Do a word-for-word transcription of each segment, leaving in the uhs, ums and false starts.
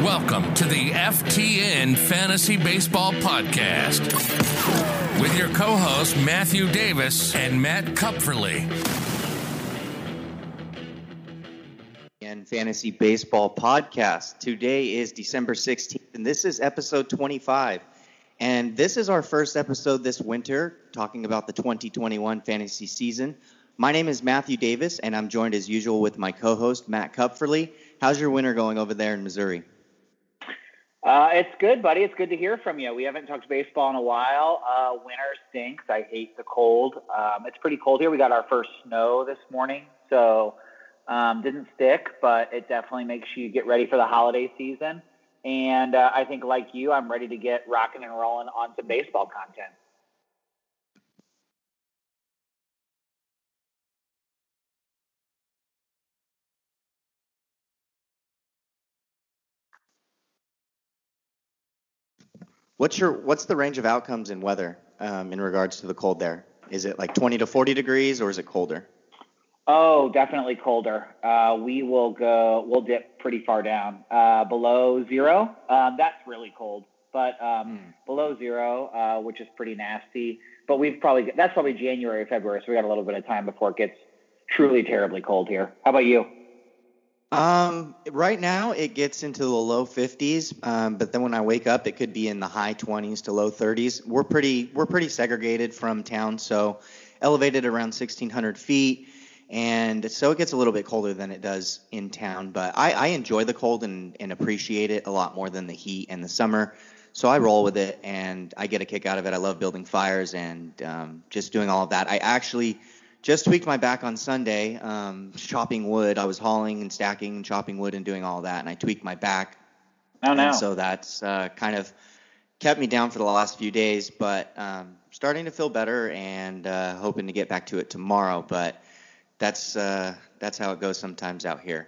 Welcome to the F T N Fantasy Baseball Podcast with your co-hosts Matthew Davis and Matt Kupferle. And Fantasy Baseball Podcast. Today is December sixteenth, and this is episode twenty-five. And this is our first episode this winter, talking about the twenty twenty-one fantasy season. My name is Matthew Davis, and I'm joined as usual with my co-host, Matt Kupferle. How's your winter going over there in Missouri? Uh, it's good, buddy. It's good to hear from you. We haven't talked baseball in a while. Uh, winter stinks. I hate the cold. Um, it's pretty cold here. We got our first snow this morning, so um, didn't stick, but it definitely makes you get ready for the holiday season. And uh, I think, like you, I'm ready to get rocking and rolling on some baseball content. What's your what's the range of outcomes in weather um, in regards to the cold there? Is it like twenty to forty degrees, or is it colder? Oh, definitely colder. Uh, we will go, we'll dip pretty far down, uh, below zero. Um, that's really cold, but um, mm. below zero, uh, which is pretty nasty. But we've probably, that's probably January, February, so we got a little bit of time before it gets truly terribly cold here. How about you? Um, right now it gets into the low fifties, um, but then when I wake up, it could be in the high twenties to low thirties. We're pretty, we're pretty segregated from town, so elevated around sixteen hundred feet, and so it gets a little bit colder than it does in town. But I, I enjoy the cold and, and appreciate it a lot more than the heat and the summer. So I roll with it, and I get a kick out of it. I love building fires and um, just doing all of that. I actually just tweaked my back on Sunday, um, chopping wood. I was hauling and stacking and chopping wood and doing all that, and I tweaked my back. Oh, no. And so that's uh, kind of kept me down for the last few days, but um, starting to feel better and uh, hoping to get back to it tomorrow. But that's uh, that's how it goes sometimes out here.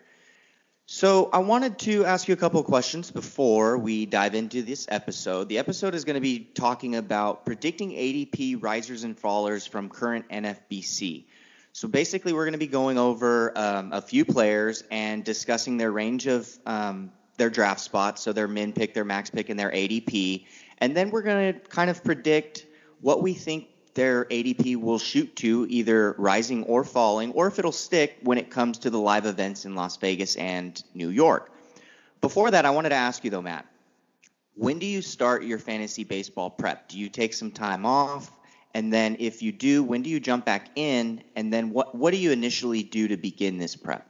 So I wanted to ask you a couple of questions before we dive into this episode. The episode is going to be talking about predicting A D P risers and fallers from current N F B C. So basically we're going to be going over um, a few players and discussing their range of um, their draft spots, so their min pick, their max pick, and their A D P. And then we're going to kind of predict what we think their A D P will shoot to, either rising or falling, or if it'll stick when it comes to the live events in Las Vegas and New York. Before that, I wanted to ask you, though, Matt, when do you start your fantasy baseball prep? Do you take some time off? And then if you do, when do you jump back in? And then what, what do you initially do to begin this prep?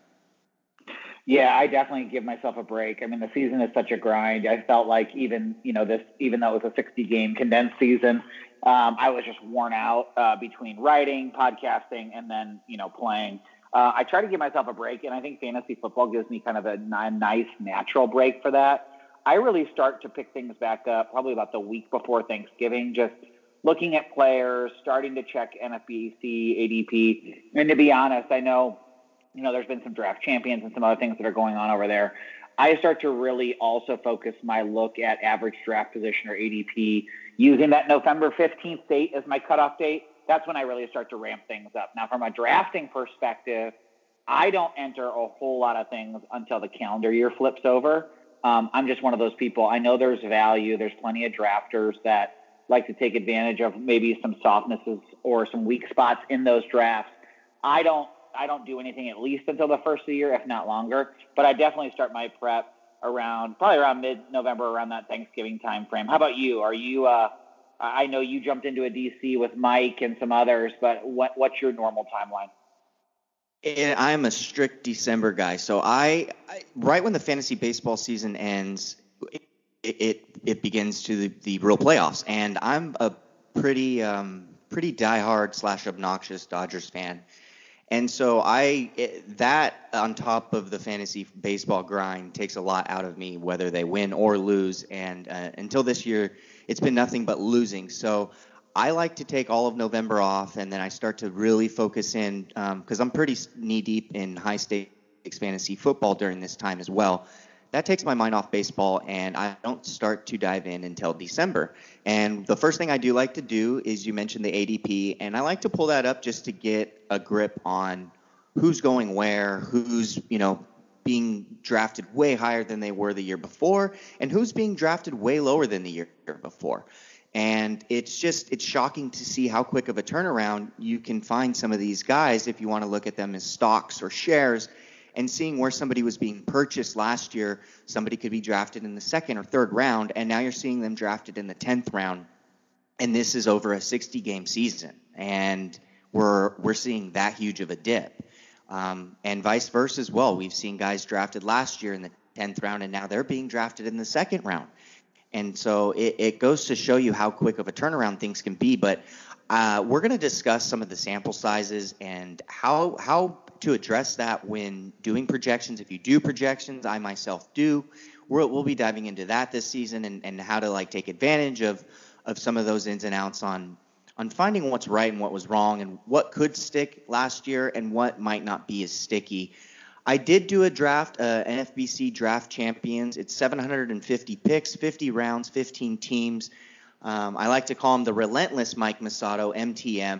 Yeah, I definitely give myself a break. I mean, the season is such a grind. I felt like even, you know, this, even though it was a sixty game condensed season, um, I was just worn out uh, between writing, podcasting, and then, you know, playing. Uh, I try to give myself a break, and I think fantasy football gives me kind of a n- nice natural break for that. I really start to pick things back up probably about the week before Thanksgiving, just looking at players, starting to check N F B C, A D P. And to be honest, I know, you know, there's been some draft champions and some other things that are going on over there. I start to really also focus my look at average draft position or A D P using that November fifteenth date as my cutoff date. That's when I really start to ramp things up. Now, from a drafting perspective, I don't enter a whole lot of things until the calendar year flips over. Um, I'm just one of those people. I know there's value. There's plenty of drafters that like to take advantage of maybe some softnesses or some weak spots in those drafts. I don't. I don't do anything at least until the first of the year, if not longer. But I definitely start my prep around, probably around mid-November, around that Thanksgiving time frame. How about you? Are you, uh, I know you jumped into a D C with Mike and some others, but what, what's your normal timeline? And I'm a strict December guy. So I, I right when the fantasy baseball season ends, it it, it begins to the, the real playoffs. And I'm a pretty, um, pretty diehard slash obnoxious Dodgers fan. And so I it, that on top of the fantasy baseball grind takes a lot out of me, whether they win or lose. And uh, until this year, it's been nothing but losing. So I like to take all of November off, and then I start to really focus in because um, I'm pretty knee deep in high stakes fantasy football during this time as well. That takes my mind off baseball, and I don't start to dive in until December. And the first thing I do like to do is, you mentioned the A D P, and I like to pull that up just to get a grip on who's going where, who's, you know, being drafted way higher than they were the year before, and who's being drafted way lower than the year before. And it's just, it's shocking to see how quick of a turnaround you can find some of these guys if you want to look at them as stocks or shares, and seeing where somebody was being purchased last year, somebody could be drafted in the second or third round, and now you're seeing them drafted in the tenth round. And this is over a sixty game season. And we're, we're seeing that huge of a dip. Um, and vice versa as well. We've seen guys drafted last year in the tenth round, and now they're being drafted in the second round. And so it, it goes to show you how quick of a turnaround things can be. But uh, we're going to discuss some of the sample sizes and how how to address that when doing projections. If you do projections, I myself do. We're, we'll be diving into that this season, and, and how to like take advantage of of some of those ins and outs on on finding what's right and what was wrong, and what could stick last year and what might not be as sticky. I did do a draft, uh, N F B C Draft Champions. It's seven hundred fifty picks, fifty rounds, fifteen teams. Um, I like to call him the Relentless Mike Masato, M T M.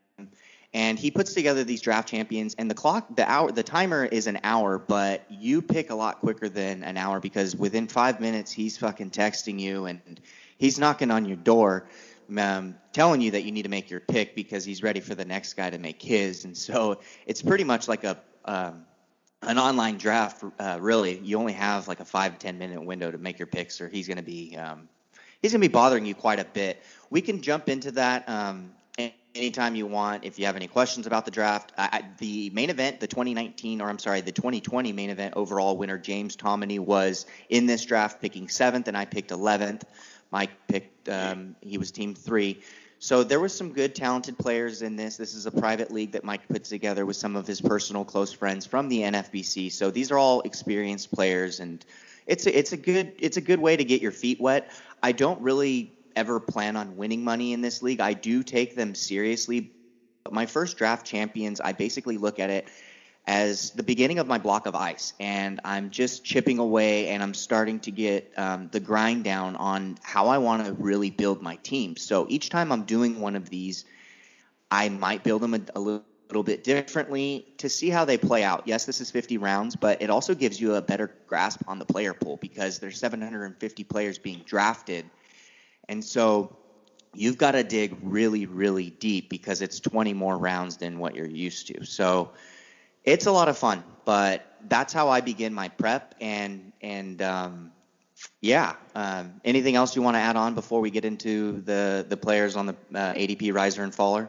And he puts together these draft champions, and the clock, the hour, the timer is an hour, but you pick a lot quicker than an hour, because within five minutes he's fucking texting you and he's knocking on your door, um, telling you that you need to make your pick because he's ready for the next guy to make his. And so it's pretty much like a um, an online draft. Uh, really, you only have like a five ten minute window to make your picks, or he's going to be um, he's going to be bothering you quite a bit. We can jump into that Um, anytime you want. If you have any questions about the draft, I, the main event, the twenty nineteen, or I'm sorry, the twenty twenty main event overall winner, James Tomini, was in this draft picking seventh, and I picked eleventh. Mike picked, um, he was team three. So there was some good, talented players in this. This is a private league that Mike put together with some of his personal close friends from the N F B C. So these are all experienced players, and it's a, it's a good it's a good way to get your feet wet. I don't really ever plan on winning money in this league. I do take them seriously. But my first draft champions, I basically look at it as the beginning of my block of ice, and I'm just chipping away, and I'm starting to get um, the grind down on how I want to really build my team. So each time I'm doing one of these, I might build them a, a little, little bit differently to see how they play out. Yes, this is fifty rounds, but it also gives you a better grasp on the player pool, because there's seven hundred fifty players being drafted. And so you've got to dig really, really deep, because it's twenty more rounds than what you're used to. So it's a lot of fun, but that's how I begin my prep. And, and um, yeah, um, anything else you want to add on before we get into the, the players on the uh, A D P riser and faller?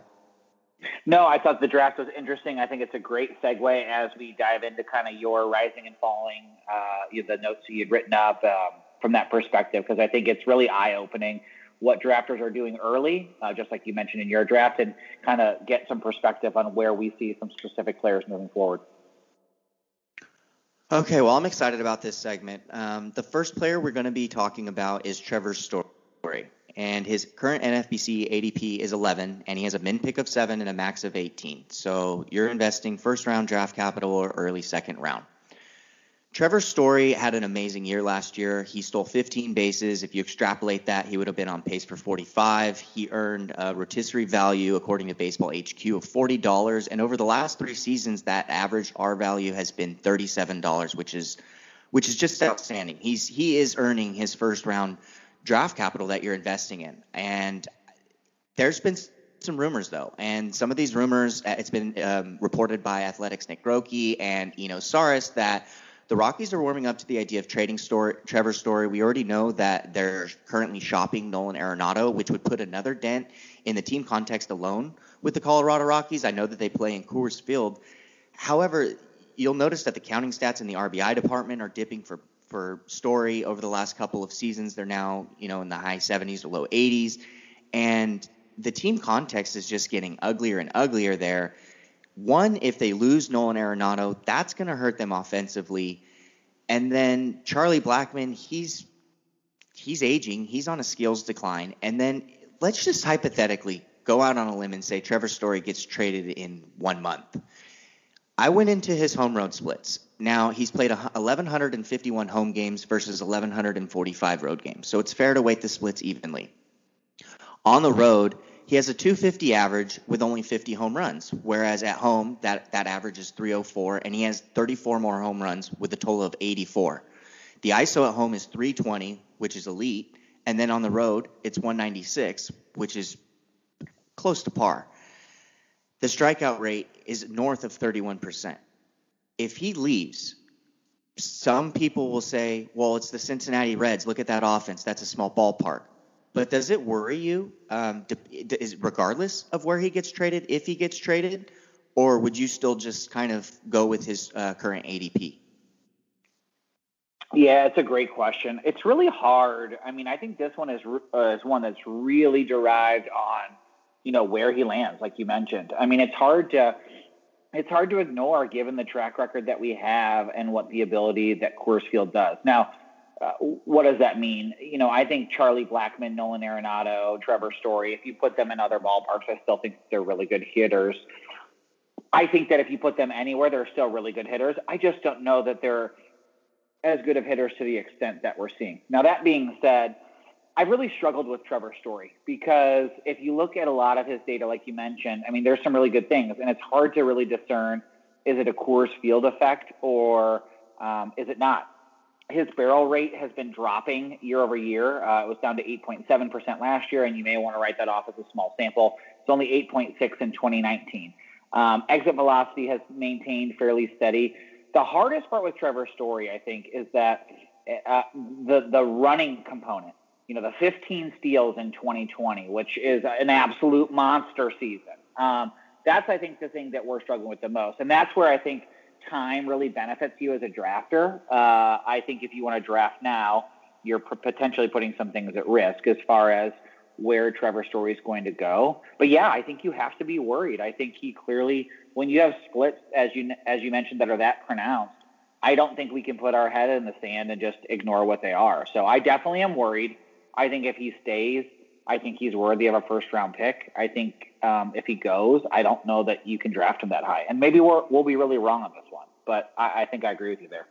No, I thought the draft was interesting. I think it's a great segue as we dive into kind of your rising and falling, uh, the notes that you'd written up um, from that perspective, because I think it's really eye-opening what drafters are doing early, uh, just like you mentioned in your draft, and kind of get some perspective on where we see some specific players moving forward. Okay, well, I'm excited about this segment. Um, the first player we're going to be talking about is Trevor Story, and his current N F B C A D P is eleven, and he has a min pick of seven and a max of eighteen. So you're investing first round draft capital or early second round. Trevor Story had an amazing year last year. He stole fifteen bases. If you extrapolate that, he would have been on pace for forty-five. He earned a rotisserie value, according to Baseball H Q, of forty dollars. And over the last three seasons, that average R value has been thirty-seven dollars, which is which is just outstanding. He's he is earning his first round draft capital that you're investing in. And there's been some rumors, though. And some of these rumors, it's been um, reported by Athletics' Nick Grokey and Eno Saris that the Rockies are warming up to the idea of trading Story, Trevor Story. We already know that they're currently shopping Nolan Arenado, which would put another dent in the team context alone with the Colorado Rockies. I know that they play in Coors Field. However, you'll notice that the counting stats in the R B I department are dipping for, for Story over the last couple of seasons. They're now, you know, in the high seventies or low eighties. And the team context is just getting uglier and uglier there. One, if they lose Nolan Arenado, that's going to hurt them offensively. And then Charlie Blackmon, he's he's aging. He's on a skills decline. And then let's just hypothetically go out on a limb and say Trevor Story gets traded in one month. I went into his home road splits. Now, he's played eleven fifty-one home games versus eleven forty-five road games. So it's fair to weight the splits evenly. On the road, he has a two fifty average with only fifty home runs, whereas at home that, that average is three oh four, and he has thirty-four more home runs with a total of eighty-four. The I S O at home is three twenty, which is elite, and then on the road it's one ninety-six, which is close to par. The strikeout rate is north of thirty-one percent. If he leaves, some people will say, well, it's the Cincinnati Reds. Look at that offense. That's a small ballpark. But does it worry you, um, is regardless of where he gets traded, if he gets traded, or would you still just kind of go with his uh, current A D P? Yeah, it's a great question. It's really hard. I mean, I think this one is uh, is one that's really derived on, you know, where he lands, like you mentioned. I mean, it's hard to it's hard to ignore given the track record that we have and what the ability that Coors Field does. Now, Uh, what does that mean? You know, I think Charlie Blackmon, Nolan Arenado, Trevor Story, if you put them in other ballparks, I still think they're really good hitters. I think that if you put them anywhere, they're still really good hitters. I just don't know that they're as good of hitters to the extent that we're seeing. Now, that being said, I've really struggled with Trevor Story because if you look at a lot of his data, like you mentioned, I mean, there's some really good things, and it's hard to really discern, is it a Coors Field effect or um, is it not? His barrel rate has been dropping year over year. Uh, it was down to eight point seven percent last year, and you may want to write that off as a small sample. It's only eight point six in twenty nineteen. Um, exit velocity has maintained fairly steady. The hardest part with Trevor Story, I think, is that uh, the the running component. You know, the fifteen steals in twenty twenty, which is an absolute monster season. Um, that's, I think, the thing that we're struggling with the most, and that's where I think time really benefits you as a drafter. Uh, I think if you want to draft now, you're p- potentially putting some things at risk as far as where Trevor Story is going to go. But yeah, I think you have to be worried. I think he clearly, when you have splits, as you as you mentioned, that are that pronounced, I don't think we can put our head in the sand and just ignore what they are. So I definitely am worried. I think if he stays, I think he's worthy of a first round pick. I think um, if he goes, I don't know that you can draft him that high. And maybe we're, we'll be really wrong on this one, but I, I think I agree with you there.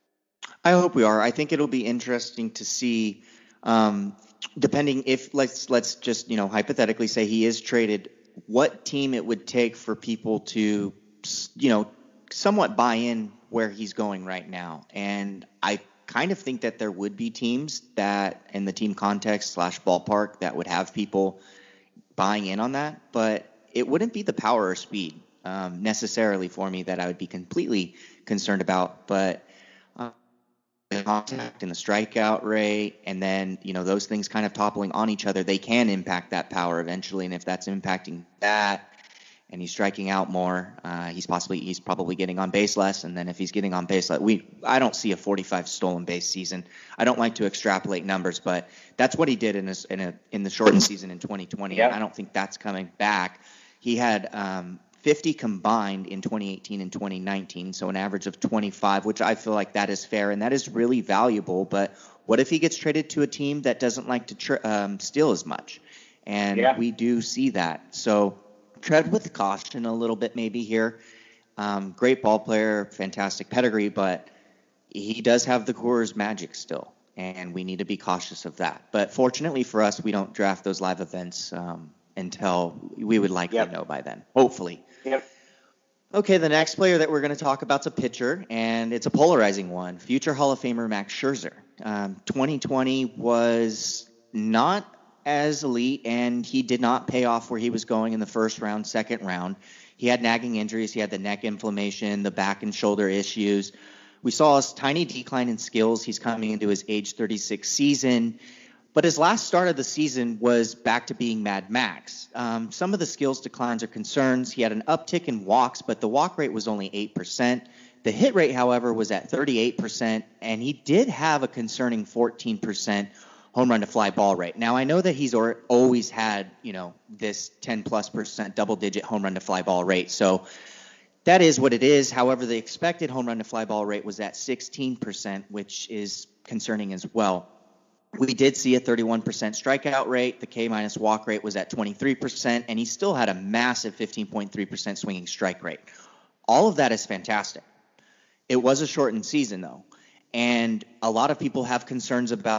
I hope we are. I think it'll be interesting to see, um, depending if let's let's just you know hypothetically say he is traded, what team it would take for people to you know somewhat buy in where he's going right now. And I kind of think that there would be teams that in the team context slash ballpark that would have people buying in on that, but it wouldn't be the power or speed um, necessarily for me that I would be completely concerned about. But uh, the contact and the strikeout rate, and then you know those things kind of toppling on each other, they can impact that power eventually. And if that's impacting that, and he's striking out more, uh, he's possibly he's probably getting on base less. And then if he's getting on base less, we I don't see a forty-five stolen base season. I don't like to extrapolate numbers, but that's what he did in his, in a in the shortened season in twenty twenty. Yeah. And I don't think that's coming back. He had um, fifty combined in twenty eighteen and twenty nineteen, so an average of twenty-five, which I feel like that is fair and that is really valuable. But what if he gets traded to a team that doesn't like to tr- um, steal as much? And yeah. we do see that. So tread with caution a little bit maybe here. Um, great ball player, fantastic pedigree, but he does have the Coors magic still, and we need to be cautious of that. But fortunately for us, we don't draft those live events um, until we would likely yep. know by then, hopefully. Yep. Okay, the next player that we're going to talk about is a pitcher, and it's a polarizing one. Future Hall of Famer Max Scherzer. Um, twenty twenty was not as elite, and he did not pay off where he was going in the first round, second round. He had nagging injuries. He had the neck inflammation, the back and shoulder issues. We saw a tiny decline in skills. He's coming into his age thirty-six season. But his last start of the season was back to being Mad Max. Um, some of the skills declines are concerns. He had an uptick in walks, but the walk rate was only eight percent. The hit rate, however, was at thirty-eight percent, and he did have a concerning fourteen percent home run to fly ball rate. Now, I know that he's or, always had, you know, this ten plus percent double digit home run to fly ball rate. So that is what it is. However, the expected home run to fly ball rate was at sixteen percent, which is concerning as well. We did see a thirty-one percent strikeout rate. The K minus walk rate was at twenty-three percent, and he still had a massive fifteen point three percent swinging strike rate. All of that is fantastic. It was a shortened season, though, and a lot of people have concerns about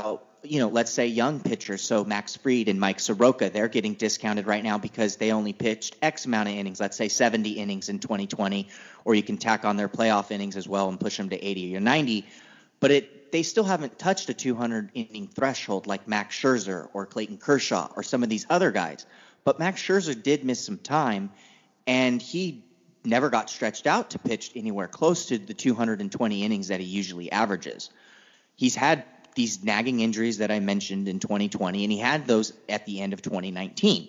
you know, let's say young pitchers, so Max Fried and Mike Soroka, they're getting discounted right now because they only pitched X amount of innings, let's say seventy innings in twenty twenty, or you can tack on their playoff innings as well and push them to eighty or ninety. But it they still haven't touched a two hundred inning threshold like Max Scherzer or Clayton Kershaw or some of these other guys. But Max Scherzer did miss some time, and he never got stretched out to pitch anywhere close to the two hundred twenty innings that he usually averages. He's had these nagging injuries that I mentioned in twenty twenty, and he had those at the end of twenty nineteen.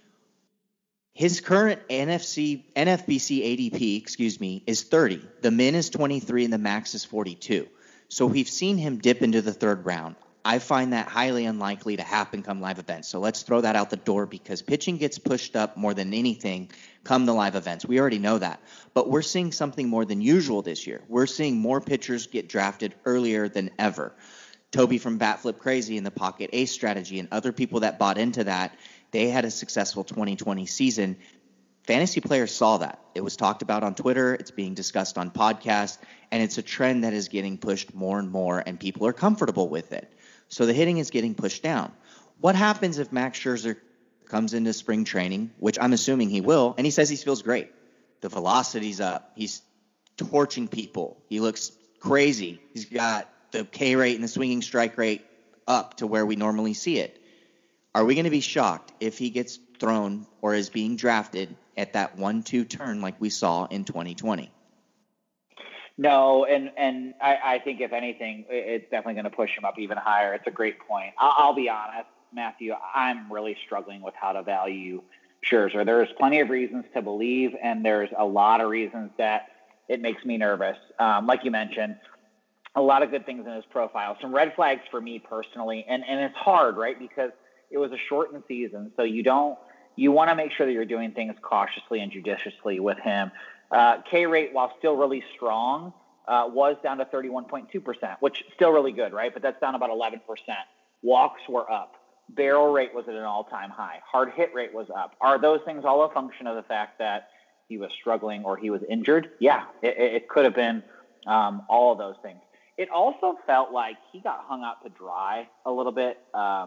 His current N F C, N F B C A D P, excuse me, is thirty. The min is twenty-three, and the max is forty-two. So we've seen him dip into the third round. I find that highly unlikely to happen come live events. So let's throw that out the door because pitching gets pushed up more than anything come the live events. We already know that. But we're seeing something more than usual this year. We're seeing more pitchers get drafted earlier than ever. Toby from Bat Flip Crazy and the Pocket Ace strategy and other people that bought into that, they had a successful twenty twenty season. Fantasy players saw that. It was talked about on Twitter. It's being discussed on podcasts. And it's a trend that is getting pushed more and more, and people are comfortable with it. So the hitting is getting pushed down. What happens if Max Scherzer comes into spring training, which I'm assuming he will, and he says he feels great? The velocity's up. He's torching people. He looks crazy. He's got the K rate and the swinging strike rate up to where we normally see it. Are we going to be shocked if he gets thrown or is being drafted at that one two turn like we saw in twenty twenty? No, and, and I, I think if anything, it's definitely going to push him up even higher. It's a great point. I'll, I'll be honest, Matthew, I'm really struggling with how to value Scherzer. There's plenty of reasons to believe, and there's a lot of reasons that it makes me nervous. Um, like you mentioned, a lot of good things in his profile. Some red flags for me personally, and, and it's hard, right, because it was a shortened season, so you don't you want to make sure that you're doing things cautiously and judiciously with him. Uh, K rate, while still really strong, uh, was down to thirty-one point two percent, which is still really good, right? But that's down about eleven percent. Walks were up. Barrel rate was at an all-time high. Hard hit rate was up. Are those things all a function of the fact that he was struggling or he was injured? Yeah, it, it could have been um, all of those things. It also felt like he got hung out to dry a little bit um,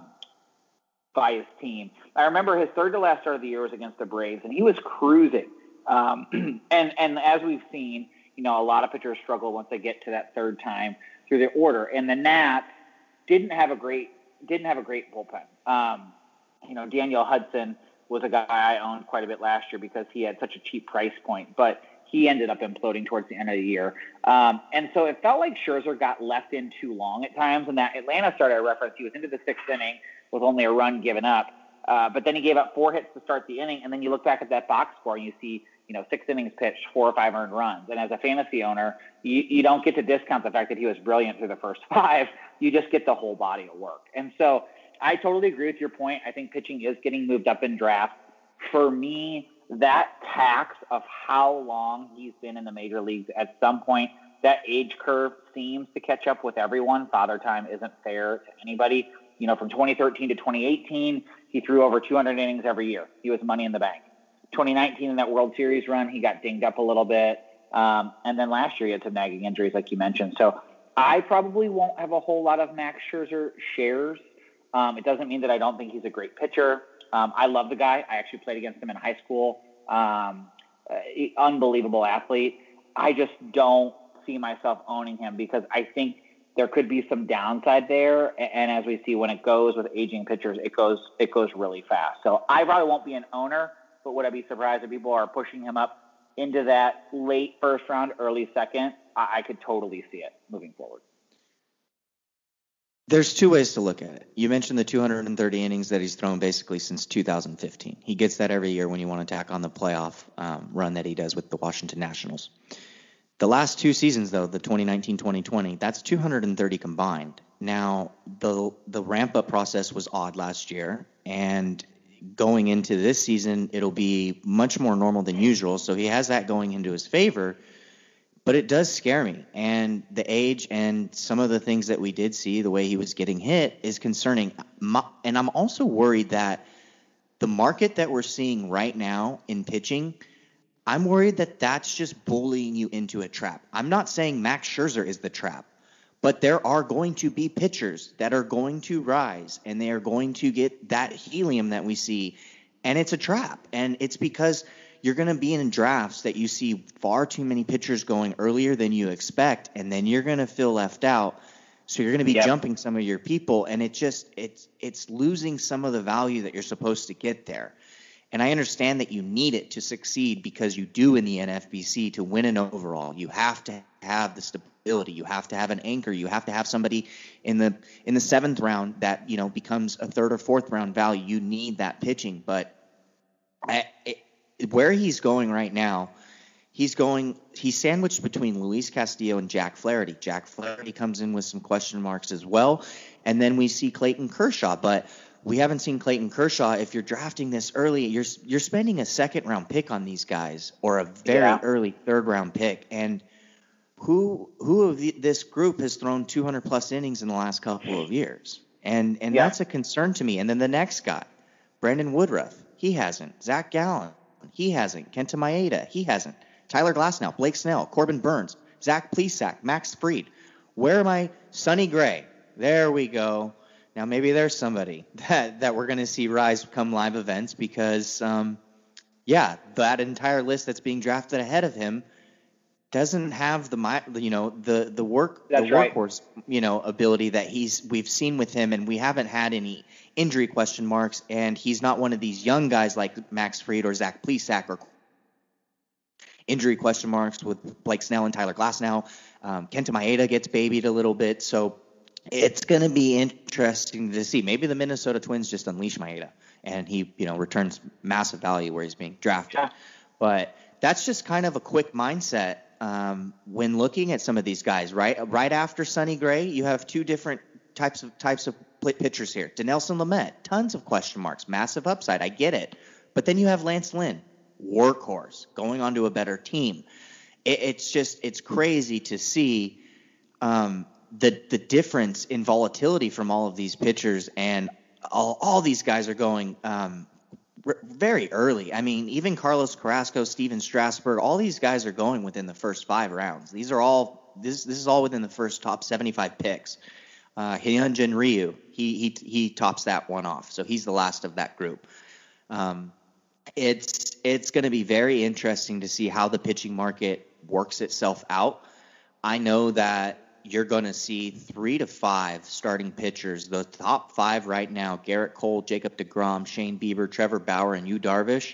by his team. I remember his third to last start of the year was against the Braves, and he was cruising. Um, and, and as we've seen, you know, a lot of pitchers struggle once they get to that third time through the order. And the Nats didn't have a great didn't have a great bullpen. Um, you know, Daniel Hudson was a guy I owned quite a bit last year because he had such a cheap price point, but he ended up imploding towards the end of the year. Um, and so it felt like Scherzer got left in too long at times. And that Atlanta start I referenced, he was into the sixth inning with only a run given up. Uh, but then he gave up four hits to start the inning. And then you look back at that box score and you see, you know, six innings pitched, four or five earned runs. And as a fantasy owner, you, you don't get to discount the fact that he was brilliant through the first five. You just get the whole body of work. And so I totally agree with your point. I think pitching is getting moved up in drafts. For me, that tax of how long he's been in the major leagues, at some point, that age curve seems to catch up with everyone. Father time isn't fair to anybody. You know, from twenty thirteen to twenty eighteen, he threw over two hundred innings every year. He was money in the bank. twenty nineteen in that World Series run, he got dinged up a little bit. Um, and then last year he had some nagging injuries like you mentioned. So I probably won't have a whole lot of Max Scherzer shares. Um, it doesn't mean that I don't think he's a great pitcher. Um, I love the guy. I actually played against him in high school. Um, uh, unbelievable athlete. I just don't see myself owning him because I think there could be some downside there. And as we see, when it goes with aging pitchers, it goes it goes really fast. So I probably won't be an owner, but would I be surprised if people are pushing him up into that late first round, early second? I, I could totally see it moving forward. There's two ways to look at it. You mentioned the two hundred thirty innings that he's thrown basically since two thousand fifteen. He gets that every year when you want to tack on the playoff um, run that he does with the Washington Nationals. The last two seasons, though, the twenty nineteen twenty twenty, that's two hundred thirty combined. Now, the the ramp-up process was odd last year, and going into this season, it'll be much more normal than usual, so he has that going into his favor. But it does scare me, and the age and some of the things that we did see, the way he was getting hit, is concerning. And I'm also worried that the market that we're seeing right now in pitching, I'm worried that that's just bullying you into a trap. I'm not saying Max Scherzer is the trap, But there are going to be pitchers that are going to rise, and they are going to get that helium that we see, and it's a trap. And it's because you're going to be in drafts that you see far too many pitchers going earlier than you expect, and then you're going to feel left out. So you're going to be yep. jumping some of your people, and it just it's it's losing some of the value that you're supposed to get there. And I understand that you need it to succeed because you do in the N F B C to win an overall. You have to have the stability. You have to have an anchor. You have to have somebody in the in the seventh round that, you know, becomes a third or fourth round value. You need that pitching. But I, it, where he's going right now, he's going he's sandwiched between Luis Castillo and Jack Flaherty. Jack Flaherty comes in with some question marks as well. And then we see Clayton Kershaw. But we haven't seen Clayton Kershaw. If you're drafting this early, you're you're spending a second round pick on these guys, or a very yeah. early third round pick. And who who of the, this group has thrown two hundred plus innings in the last couple of years? And and yeah. that's a concern to me. And then the next guy, Brandon Woodruff, he hasn't. Zach Gallen, he hasn't. Kenta Maeda, he hasn't. Tyler Glasnow, Blake Snell, Corbin Burns, Zach Plesac, Max Fried. Where am I? Sonny Gray. There we go. Now, maybe there's somebody that, that we're going to see rise come live events because, um, yeah, that entire list that's being drafted ahead of him doesn't have the, you know, the the work that's the right. workhorse, you know, ability that he's we've seen with him, and we haven't had any injury question marks, and he's not one of these young guys like Max Fried or Zach Plesac or injury question marks with Blake Snell and Tyler Glasnow. Um, Kenta Maeda gets babied a little bit, so it's going to be interesting to see. Maybe the Minnesota Twins just unleash Maeda, and he, you know, returns massive value where he's being drafted. Yeah. But that's just kind of a quick mindset um, when looking at some of these guys. Right, right after Sonny Gray, you have two different types of types of pitchers here. Dinelson Lamet, tons of question marks, massive upside. I get it, but then you have Lance Lynn, workhorse, going on to a better team. It, it's just it's crazy to see. Um, the the difference in volatility from all of these pitchers, and all, all these guys are going um, r- very early. I mean, even Carlos Carrasco, Steven Strasburg, all these guys are going within the first five rounds. These are all this this is all within the first top seventy-five picks. Uh, Hyunjin Ryu, he he he tops that one off, so he's the last of that group. Um, it's it's going to be very interesting to see how the pitching market works itself out. I know that you're going to see three to five starting pitchers. The top five right now, Garrett Cole, Jacob deGrom, Shane Bieber, Trevor Bauer, and Yu Darvish,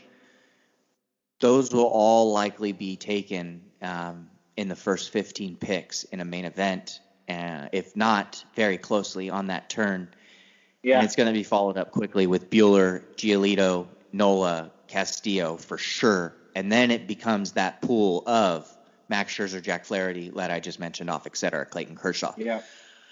those will all likely be taken um, in the first fifteen picks in a main event, uh, if not very closely on that turn. Yeah. And it's going to be followed up quickly with Buehler, Giolito, Nola, Castillo for sure. And then it becomes that pool of Max Scherzer, Jack Flaherty, that I just mentioned off, et cetera, Clayton Kershaw. Yeah.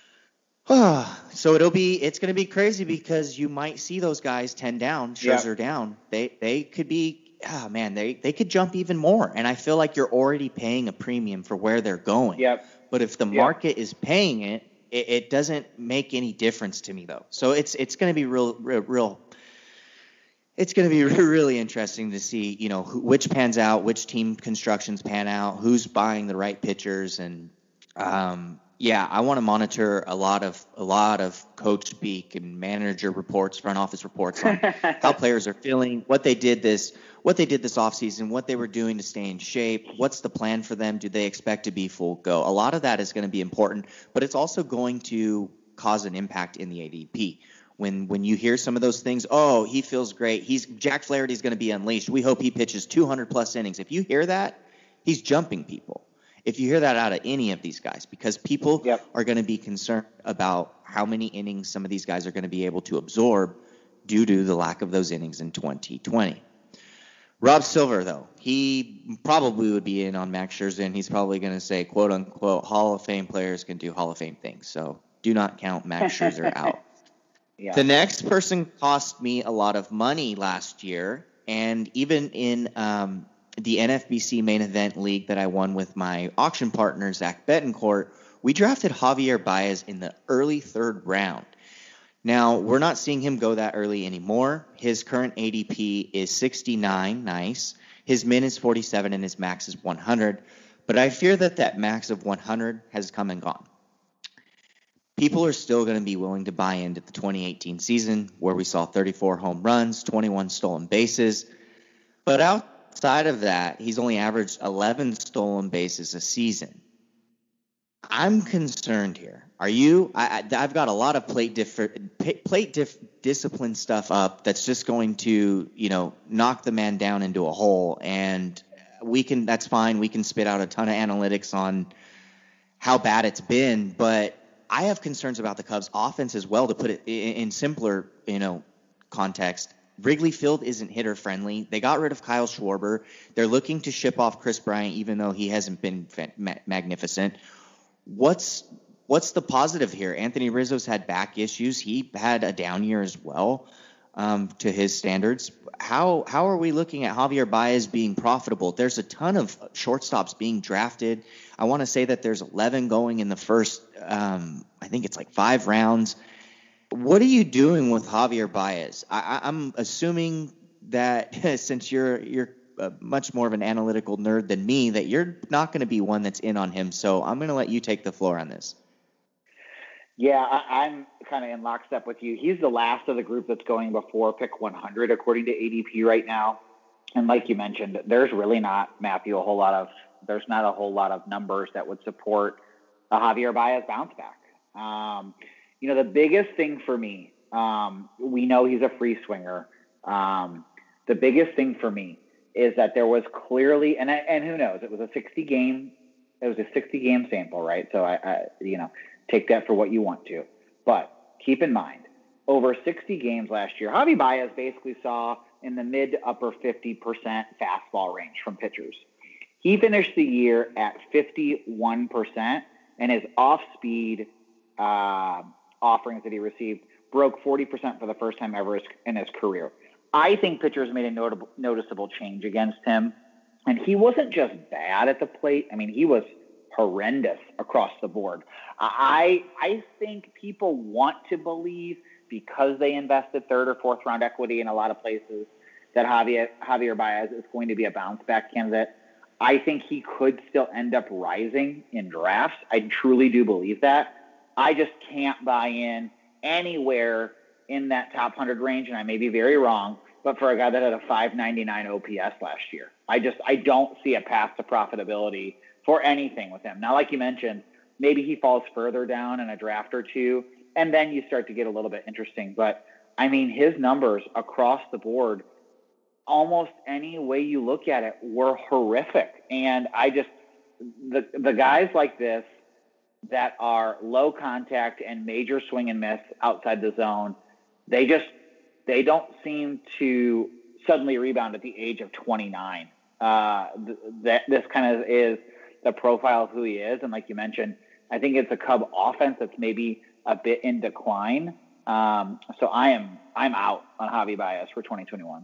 So it'll be, it's going to be crazy because you might see those guys ten down, Scherzer yeah. down. They they could be, oh man, they, they could jump even more. And I feel like you're already paying a premium for where they're going. Yep. But if the yep. market is paying it, it, it doesn't make any difference to me though. So it's it's going to be real, real, real It's going to be really interesting to see, you know, who, which pans out, which team constructions pan out, who's buying the right pitchers, and um, yeah, I want to monitor a lot of a lot of coach speak and manager reports, front office reports on how players are feeling, what they did this, what they did this offseason, what they were doing to stay in shape, what's the plan for them, do they expect to be full go? A lot of that is going to be important, but it's also going to cause an impact in the A D P. When when you hear some of those things, oh, he feels great. He's Jack Flaherty's going to be unleashed. We hope he pitches two hundred plus innings. If you hear that, he's jumping people. If you hear that out of any of these guys, because people yep. are going to be concerned about how many innings some of these guys are going to be able to absorb due to the lack of those innings in twenty twenty. Rob Silver, though, he probably would be in on Max Scherzer, and he's probably going to say, quote unquote, Hall of Fame players can do Hall of Fame things. So do not count Max Scherzer out. Yeah. The next person cost me a lot of money last year, and even in um, the N F B C main event league that I won with my auction partner, Zach Betancourt, we drafted Javier Baez in the early third round. Now, we're not seeing him go that early anymore. His current A D P is sixty-nine, nice. His min is forty-seven, and his max is one hundred. But I fear that that max of one hundred has come and gone. people are still going to be willing to buy into the twenty eighteen season where we saw thirty-four home runs, twenty-one stolen bases. But outside of that, he's only averaged eleven stolen bases a season. I'm concerned here. Are you? I, I, I've got a lot of plate differ, plate diff, discipline stuff up that's just going to, you know, knock the man down into a hole. And we can. That's fine. We can spit out a ton of analytics on how bad it's been, but I have concerns about the Cubs' offense as well. To put it in, in simpler, you know, context, Wrigley Field isn't hitter friendly. They got rid of Kyle Schwarber. They're looking to ship off Chris Bryant, even though he hasn't been ma- magnificent. What's what's the positive here? Anthony Rizzo's had back issues. He had a down year as well, um, to his standards. How how are we looking at Javier Baez being profitable? There's a ton of shortstops being drafted. I want to say that there's eleven going in the first, um, I think it's like five rounds. What are you doing with Javier Baez? I, I'm assuming that since you're you're uh, much more of an analytical nerd than me, that you're not going to be one that's in on him. So I'm going to let you take the floor on this. Yeah, I, I'm kind of in lockstep with you. He's the last of the group that's going before pick one hundred, according to A D P right now. And like you mentioned, there's really not, Matthew, a whole lot of there's not a whole lot of numbers that would support a Javier Baez bounce back. Um, you know, the biggest thing for me, um, we know he's a free swinger. Um, the biggest thing for me is that there was clearly, and and who knows, it was a sixty game, it was a sixty game sample, right? So I, I, you know, take that for what you want to. But keep in mind, over sixty games last year, Javi Baez basically saw in the mid to upper fifty percent fastball range from pitchers. He finished the year at fifty-one percent, and his off-speed uh, offerings that he received broke forty percent for the first time ever in his career. I think pitchers made a notable, noticeable change against him, and he wasn't just bad at the plate. I mean, he was horrendous across the board. I I think people want to believe, because they invested third or fourth round equity in a lot of places, that Javier, Javier Baez is going to be a bounce back candidate. I think he could still end up rising in drafts. I truly do believe that. I just can't buy in anywhere in that top one hundred range, and I may be very wrong, but for a guy that had a five ninety-nine O P S last year, I just I don't see a path to profitability for anything with him. Now, like you mentioned, maybe he falls further down in a draft or two, and then you start to get a little bit interesting. But, I mean, his numbers across the board, almost any way you look at it, were horrific. And I just the the guys like this that are low contact and major swing and miss outside the zone, they just they don't seem to suddenly rebound at the age of twenty-nine. Uh, th- that this kind of is the profile of who he is. And like you mentioned, I think it's a Cub offense that's maybe a bit in decline. Um, so I am I'm out on Javi Baez for twenty twenty-one.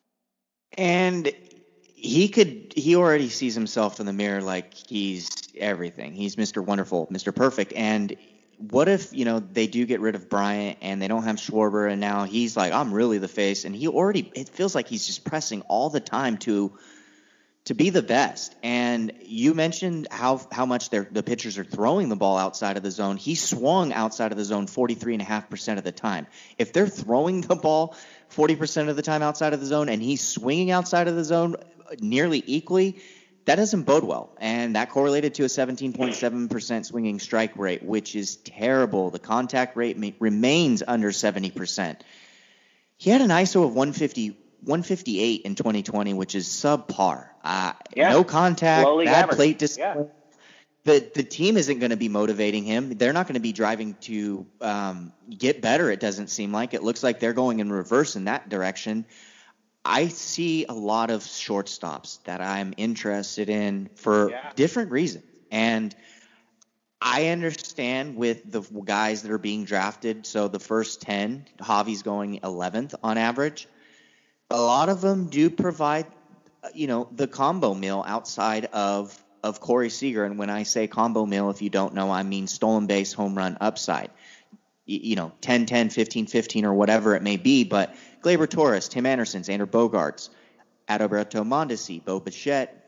And he could he already sees himself in the mirror like he's everything. He's Mister Wonderful, Mister Perfect. And what if, you know, they do get rid of Bryant and they don't have Schwarber, and now he's like, I'm really the face, and he already it feels like he's just pressing all the time to to be the best. And you mentioned how how much the pitchers are throwing the ball outside of the zone. He swung outside of the zone forty-three point five percent of the time. If they're throwing the ball forty percent of the time outside of the zone and he's swinging outside of the zone nearly equally, that doesn't bode well. And that correlated to a seventeen point seven percent swinging strike rate, which is terrible. The contact rate ma- remains under seventy percent. He had an I S O of one fifty, one fifty-eight in twenty twenty, which is subpar. Uh, yeah. No contact, Slowly bad average. Plate discipline. Yeah. The the team isn't going to be motivating him. They're not going to be driving to um, get better, it doesn't seem like. It looks like they're going in reverse in that direction. I see a lot of shortstops that I'm interested in for yeah. different reasons. And I understand with the guys that are being drafted, so the first ten, Javi's going eleventh on average. A lot of them do provide, you know, the combo meal outside of of Corey Seager. And when I say combo meal, if you don't know, I mean stolen base, home run, upside. You, you know, ten ten, fifteen fifteen, or whatever it may be. But Gleyber Torres, Tim Anderson, Xander Bogaerts, Adalberto Mondesi, Bo Bichette,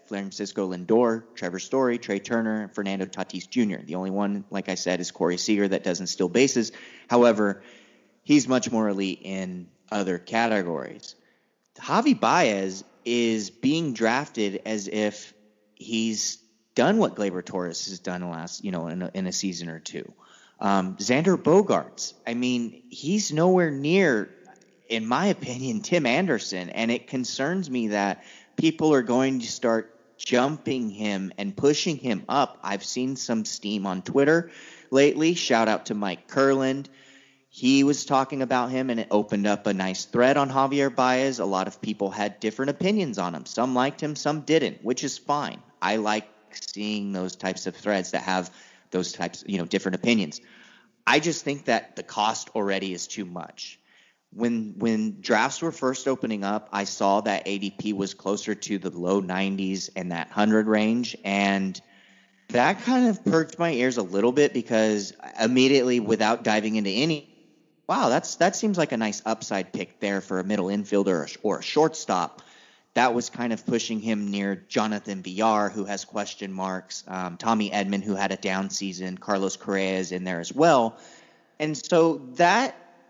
Francisco Lindor, Trevor Story, Trey Turner, and Fernando Tatis Junior The only one, like I said, is Corey Seager that doesn't steal bases. However, he's much more elite in other categories. Javi Baez is being drafted as if he's done what Gleyber Torres has done in the last, you know, in a, in a season or two. Um, Xander Bogaerts, I mean, he's nowhere near, in my opinion, Tim Anderson, and it concerns me that people are going to start jumping him and pushing him up. I've seen some steam on Twitter lately. Shout out to Mike Kurland. He was talking about him, and it opened up a nice thread on Javier Baez. A lot of people had different opinions on him. Some liked him, some didn't, which is fine. I like seeing those types of threads that have those types, you know, different opinions. I just think that the cost already is too much. When when drafts were first opening up, I saw that A D P was closer to the low nineties and that one hundred range, and that kind of perked my ears a little bit because immediately, without diving into any, wow, that's that seems like a nice upside pick there for a middle infielder or, or a shortstop. That was kind of pushing him near Jonathan Villar, who has question marks, um, Tommy Edman, who had a down season, Carlos Correa is in there as well. And so that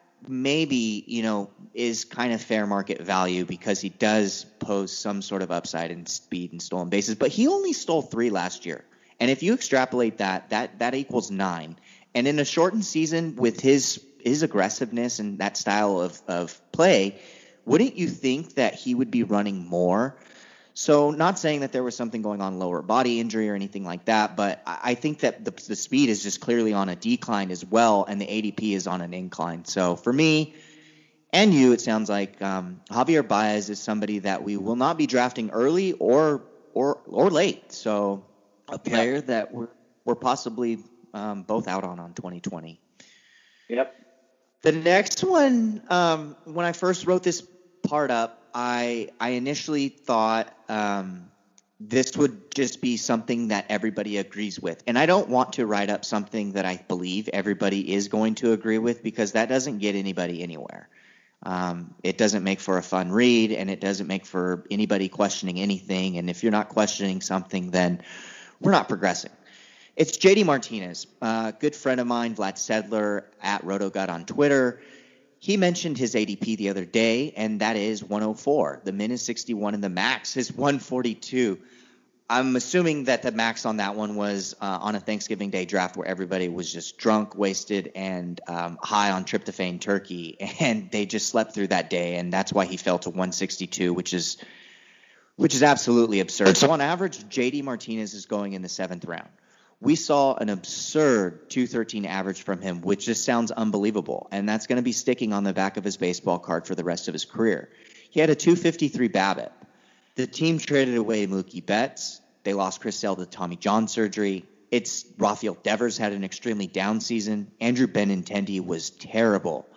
maybe, you know, is kind of fair market value because he does pose some sort of upside in speed and stolen bases. But he only stole three last year. And if you extrapolate that, that that equals nine. And in a shortened season with his his aggressiveness and that style of, of play, wouldn't you think that he would be running more? So not saying that there was something going on, lower body injury or anything like that, but I think that the, the speed is just clearly on a decline as well, and the A D P is on an incline. So for me and you, it sounds like um, Javier Baez is somebody that we will not be drafting early or or or late. So a player yep. that we're, we're possibly um, both out on on twenty twenty. Yep. The next one, um, when I first wrote this part up, I I initially thought um, this would just be something that everybody agrees with. And I don't want to write up something that I believe everybody is going to agree with because that doesn't get anybody anywhere. Um, it doesn't make for a fun read, and it doesn't make for anybody questioning anything. And if you're not questioning something, then we're not progressing. It's J D Martinez, a good friend of mine, Vlad Sedler at RotoGut on Twitter. He mentioned his A D P the other day, and that is one oh four. The min is sixty-one, and the max is one forty-two. I'm assuming that the max on that one was uh, on a Thanksgiving Day draft where everybody was just drunk, wasted, and um, high on tryptophan turkey, and they just slept through that day, and that's why he fell to one sixty-two, which is which is absolutely absurd. So on average, J D Martinez is going in the seventh round. We saw an absurd two thirteen average from him, which just sounds unbelievable, and that's going to be sticking on the back of his baseball card for the rest of his career. He had a two fifty-three BABIP. The team traded away Mookie Betts. They lost Chris Sale to Tommy John surgery. It's Rafael Devers had an extremely down season. Andrew Benintendi was terrible.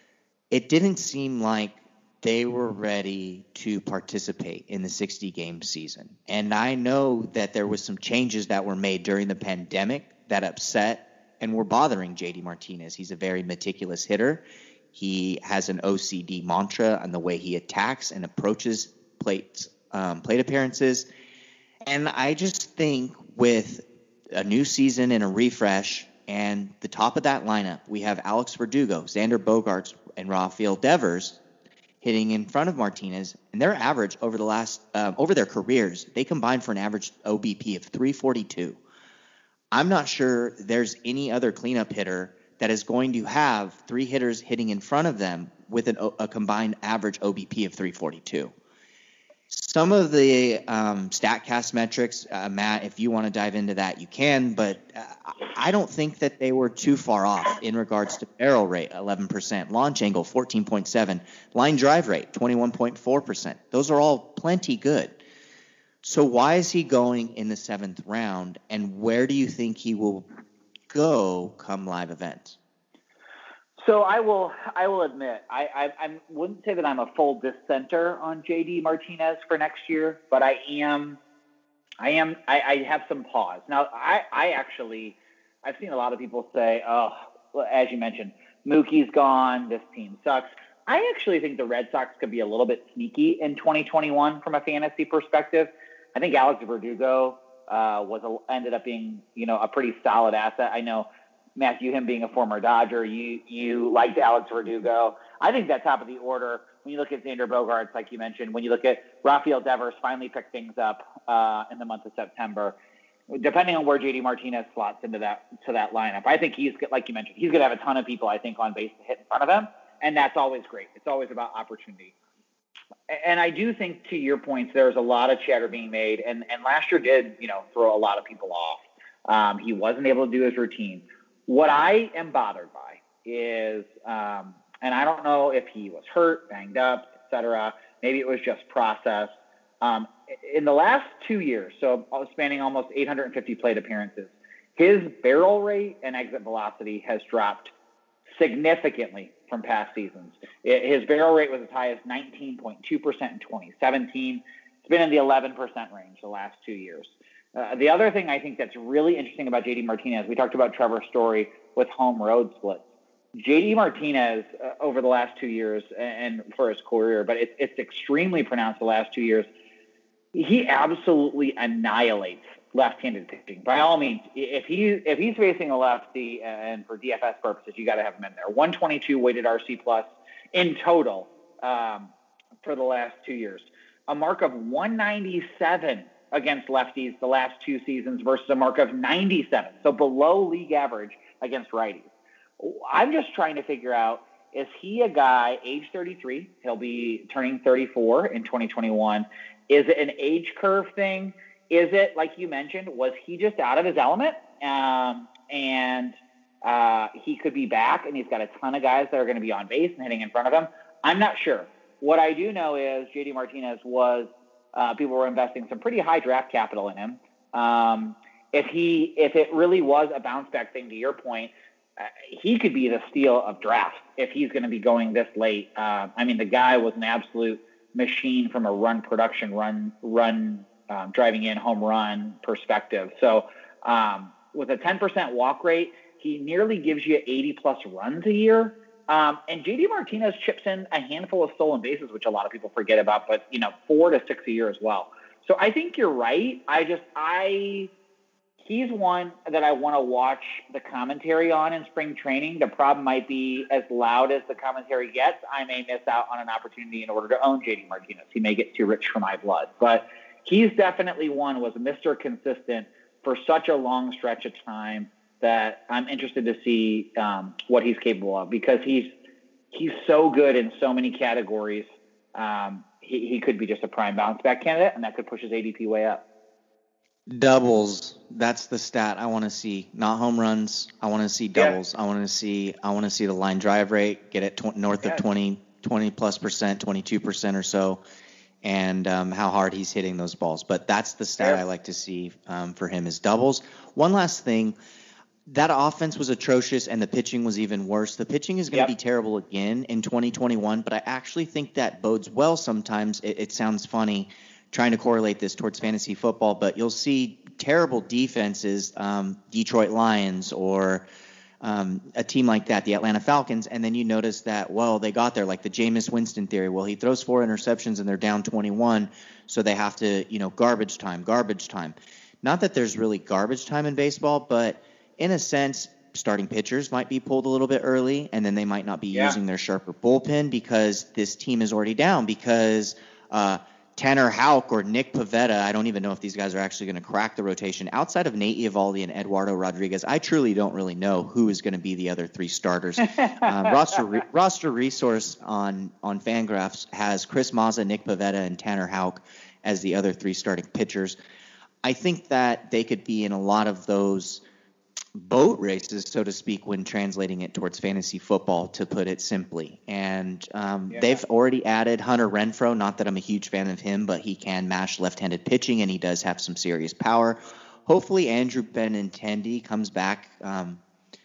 It didn't seem like they were ready to participate in the sixty-game season. And I know that there was some changes that were made during the pandemic that upset and were bothering J D Martinez. He's a very meticulous hitter. He has an O C D mantra on the way he attacks and approaches plate, um, plate appearances. And I just think with a new season and a refresh and the top of that lineup, we have Alex Verdugo, Xander Bogaerts, and Rafael Devers hitting in front of Martinez, and their average over the last um, over their careers, they combined for an average O B P of three forty-two. I'm not sure there's any other cleanup hitter that is going to have three hitters hitting in front of them with an, a combined average O B P of three forty-two. Some of the um, StatCast metrics, uh, Matt, if you want to dive into that, you can, but uh, I don't think that they were too far off in regards to barrel rate, eleven percent, launch angle, fourteen point seven, line drive rate, twenty-one point four percent. Those are all plenty good. So why is he going in the seventh round, and where do you think he will go come live events? So I will I will admit, I, I, I wouldn't say that I'm a full dissenter on J D Martinez for next year, but I am I am I, I have some pause. Now I, I actually I've seen a lot of people say, oh, well, as you mentioned, Mookie's gone, this team sucks. I actually think the Red Sox could be a little bit sneaky in twenty twenty-one from a fantasy perspective. I think Alex Verdugo uh, was a, ended up being, you know, a pretty solid asset. I know, Matthew, him being a former Dodger, you you liked Alex Verdugo. I think that top of the order, when you look at Xander Bogaerts, like you mentioned, when you look at Rafael Devers finally picked things up uh, in the month of September, depending on where J D Martinez slots into that to that lineup, I think he's, like you mentioned, he's going to have a ton of people, I think, on base to hit in front of him, and that's always great. It's always about opportunity. And I do think, to your points, there's a lot of chatter being made, and, and last year did, you know, throw a lot of people off. Um, he wasn't able to do his routine. What I am bothered by is, um, and I don't know if he was hurt, banged up, et cetera. Maybe it was just process. Um, in the last two years, so spanning almost eight hundred fifty plate appearances, his barrel rate and exit velocity has dropped significantly from past seasons. It, his barrel rate was as high as nineteen point two percent in twenty seventeen. It's been in the eleven percent range the last two years. Uh, the other thing I think that's really interesting about J D Martinez, we talked about Trevor Story with home road splits. J D Martinez uh, over the last two years and, and for his career, but it, it's extremely pronounced the last two years. He absolutely annihilates left-handed pitching. By all means, if he if he's facing a lefty, and for D F S purposes, you got to have him in there. one twenty-two weighted R C plus in total um, for the last two years. A mark of one ninety-seven against lefties the last two seasons versus a mark of ninety-seven, so below league average against righties. I'm just trying to figure out, is he a guy, age thirty-three, he'll be turning thirty-four in twenty twenty-one. Is it an age curve thing? Is it, like you mentioned, was he just out of his element? Um, and uh, he could be back, and he's got a ton of guys that are going to be on base and hitting in front of him. I'm not sure. What I do know is J D Martinez was, uh, people were investing some pretty high draft capital in him. Um, if he, if it really was a bounce back thing, to your point, uh, he could be the steal of draft if he's going to be going this late. Uh, I mean, the guy was an absolute machine from a run production, run, run, um, driving in home run perspective. So um, with a ten percent walk rate, he nearly gives you eighty plus runs a year. Um, and J D Martinez chips in a handful of stolen bases, which a lot of people forget about, but, you know, four to six a year as well. So I think you're right. I just, I, he's one that I want to watch the commentary on in spring training. The problem might be, as loud as the commentary gets, I may miss out on an opportunity in order to own J D Martinez. He may get too rich for my blood, but he's definitely one, was Mister Consistent for such a long stretch of time, that I'm interested to see um, what he's capable of, because he's he's so good in so many categories. Um, he, he could be just a prime bounce back candidate, and that could push his A D P way up. Doubles, that's the stat I want to see. Not home runs. I want to see doubles. Yeah. I want to see I want to see the line drive rate get it tw- north yeah. of twenty, twenty plus percent, twenty-two percent or so, and um, how hard he's hitting those balls. But that's the stat yeah. I like to see um, for him, is doubles. One last thing. That offense was atrocious, and the pitching was even worse. The pitching is going to yep. be terrible again in twenty twenty-one, but I actually think that bodes well sometimes. It, it sounds funny trying to correlate this towards fantasy football, but you'll see terrible defenses, um, Detroit Lions or um, a team like that, the Atlanta Falcons, and then you notice that, well, they got there, like the Jameis Winston theory. Well, he throws four interceptions, and they're down twenty-one, so they have to, you know, garbage time, garbage time. Not that there's really garbage time in baseball, but – in a sense, starting pitchers might be pulled a little bit early, and then they might not be yeah. using their sharper bullpen because this team is already down, because uh, Tanner Houck or Nick Pivetta, I don't even know if these guys are actually going to crack the rotation. Outside of Nate Eovaldi and Eduardo Rodriguez, I truly don't really know who is going to be the other three starters. uh, roster re- roster resource on, on Fangraphs has Chris Mazza, Nick Pivetta, and Tanner Houck as the other three starting pitchers. I think that they could be in a lot of those boat races, so to speak, when translating it towards fantasy football, to put it simply. And um, yeah. they've already added Hunter Renfroe. Not that I'm a huge fan of him, but he can mash left-handed pitching, and he does have some serious power. Hopefully Andrew Benintendi comes back um,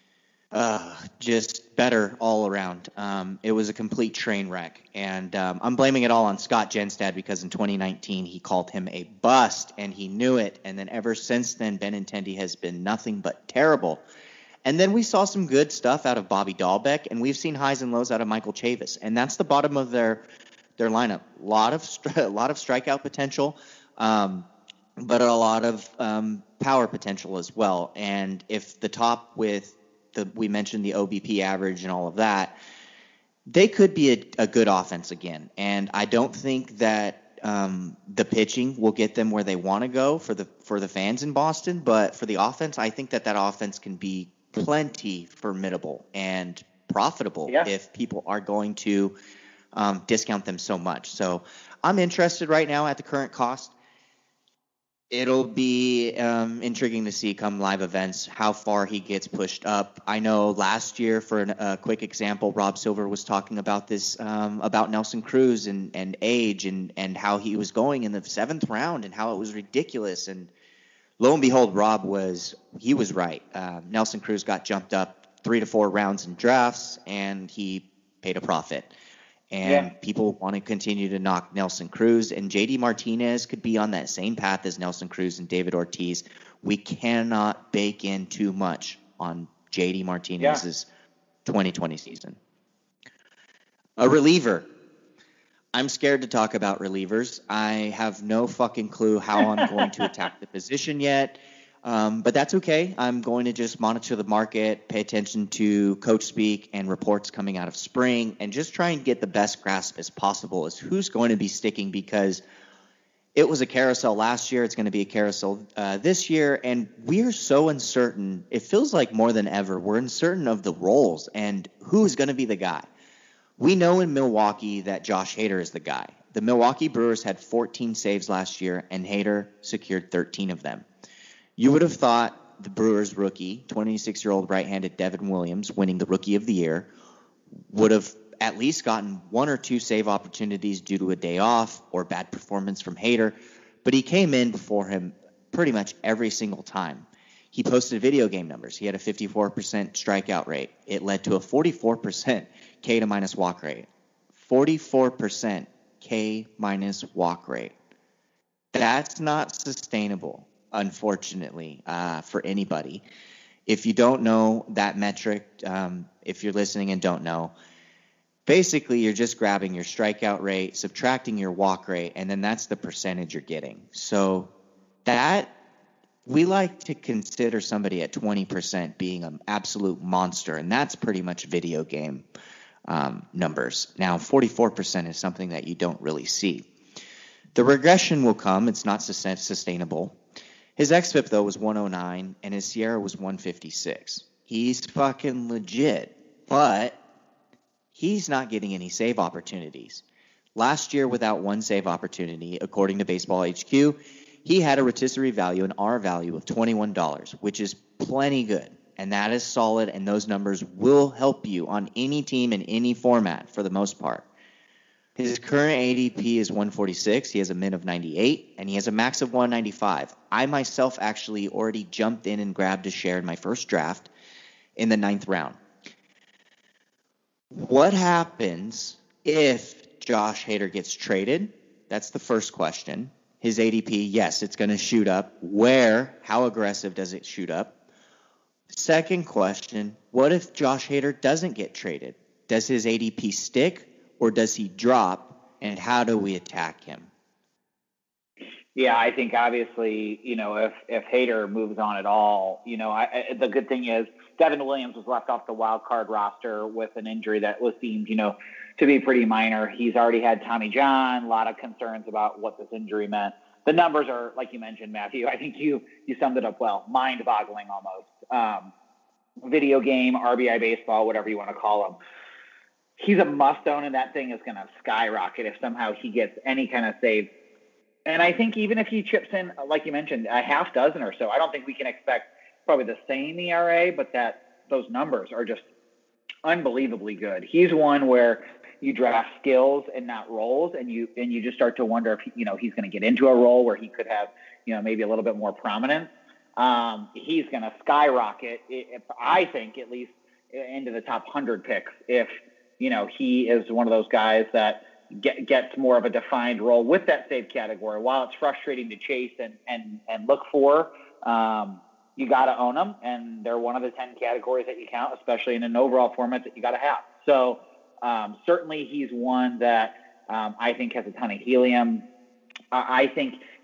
uh, just better all around. Um, it was a complete train wreck, and um, I'm blaming it all on Scott Genstad, because in twenty nineteen he called him a bust, and he knew it. And then ever since then, Benintendi has been nothing but terrible. And then we saw some good stuff out of Bobby Dahlbeck, and we've seen highs and lows out of Michael Chavis, and that's the bottom of their their lineup. A lot of a lot of strikeout potential. Um, but a lot of um, power potential as well. And if the top with the we mentioned the O B P average and all of that, they could be a, a good offense again. And I don't think that um, the pitching will get them where they want to go for the for the fans in Boston. But for the offense, I think that that offense can be plenty formidable and profitable yeah. if people are going to um, discount them so much. So I'm interested right now at the current cost. It'll be um, intriguing to see come live events how far he gets pushed up. I know last year, for a uh, quick example, Rob Silver was talking about this, um, about Nelson Cruz and, and age and, and how he was going in the seventh round and how it was ridiculous. And lo and behold, Rob was he was right. Uh, Nelson Cruz got jumped up three to four rounds in drafts, and he paid a profit. And yeah. people want to continue to knock Nelson Cruz, and J D Martinez could be on that same path as Nelson Cruz and David Ortiz. We cannot bake in too much on J D Martinez's yeah. twenty twenty season. A reliever. I'm scared to talk about relievers. I have no fucking clue how I'm going to attack the position yet. Um, but that's okay. I'm going to just monitor the market, pay attention to coach speak and reports coming out of spring, and just try and get the best grasp as possible as who's going to be sticking, because it was a carousel last year. It's going to be a carousel uh, this year, and we're so uncertain. It feels like more than ever we're uncertain of the roles and who's going to be the guy. We know in Milwaukee that Josh Hader is the guy. The Milwaukee Brewers had fourteen saves last year, and Hader secured thirteen of them. You would have thought the Brewers rookie, twenty-six-year-old right-handed Devin Williams, winning the Rookie of the Year, would have at least gotten one or two save opportunities due to a day off or bad performance from Hader, but he came in before him pretty much every single time. He posted video game numbers. He had a fifty-four percent strikeout rate. It led to a forty-four percent K to minus walk rate. forty-four percent K minus walk rate. That's not sustainable, unfortunately, uh, for anybody. If you don't know that metric, um, if you're listening and don't know, basically you're just grabbing your strikeout rate, subtracting your walk rate, and then that's the percentage you're getting. So that, we like to consider somebody at twenty percent being an absolute monster, and that's pretty much video game um, numbers. Now, forty-four percent is something that you don't really see. The regression will come. It's not sustainable. His X F I P, though, was one oh nine, and his Sierra was one fifty-six. He's fucking legit, but he's not getting any save opportunities. Last year, without one save opportunity, according to Baseball H Q, he had a rotisserie value, an R value of twenty-one dollars, which is plenty good, and that is solid, and those numbers will help you on any team in any format for the most part. His current A D P is one forty-six. He has a min of ninety-eight, and he has a max of one ninety-five. I myself actually already jumped in and grabbed a share in my first draft in the ninth round. What happens if Josh Hader gets traded? That's the first question. His A D P, yes, it's going to shoot up. Where? How aggressive does it shoot up? Second question, what if Josh Hader doesn't get traded? Does his A D P stick, or does he drop, and how do we attack him? Yeah, I think obviously, you know, if, if Hader moves on at all, you know, I, I, the good thing is Devin Williams was left off the wild card roster with an injury that was deemed, you know, to be pretty minor. He's already had Tommy John, a lot of concerns about what this injury meant. The numbers are, like you mentioned, Matthew, I think you, you summed it up well, mind-boggling almost. Um, video game, R B I baseball, whatever you want to call him. He's a must-own, and that thing is going to skyrocket if somehow he gets any kind of save. And I think even if he chips in, like you mentioned, a half dozen or so, I don't think we can expect probably the same E R A, but that those numbers are just unbelievably good. He's one where you draft skills and not roles, and you and you just start to wonder if you know he's going to get into a role where he could have you know maybe a little bit more prominence. Um, he's going to skyrocket, if, I think, at least into the top one hundred picks if you know he is one of those guys that Get, gets more of a defined role with that save category. While it's frustrating to chase and and and look for, um, you got to own them, and they're one of the ten categories that you count, especially in an overall format that you got to have. So um, certainly he's one that um, I think has a ton of helium. I, I think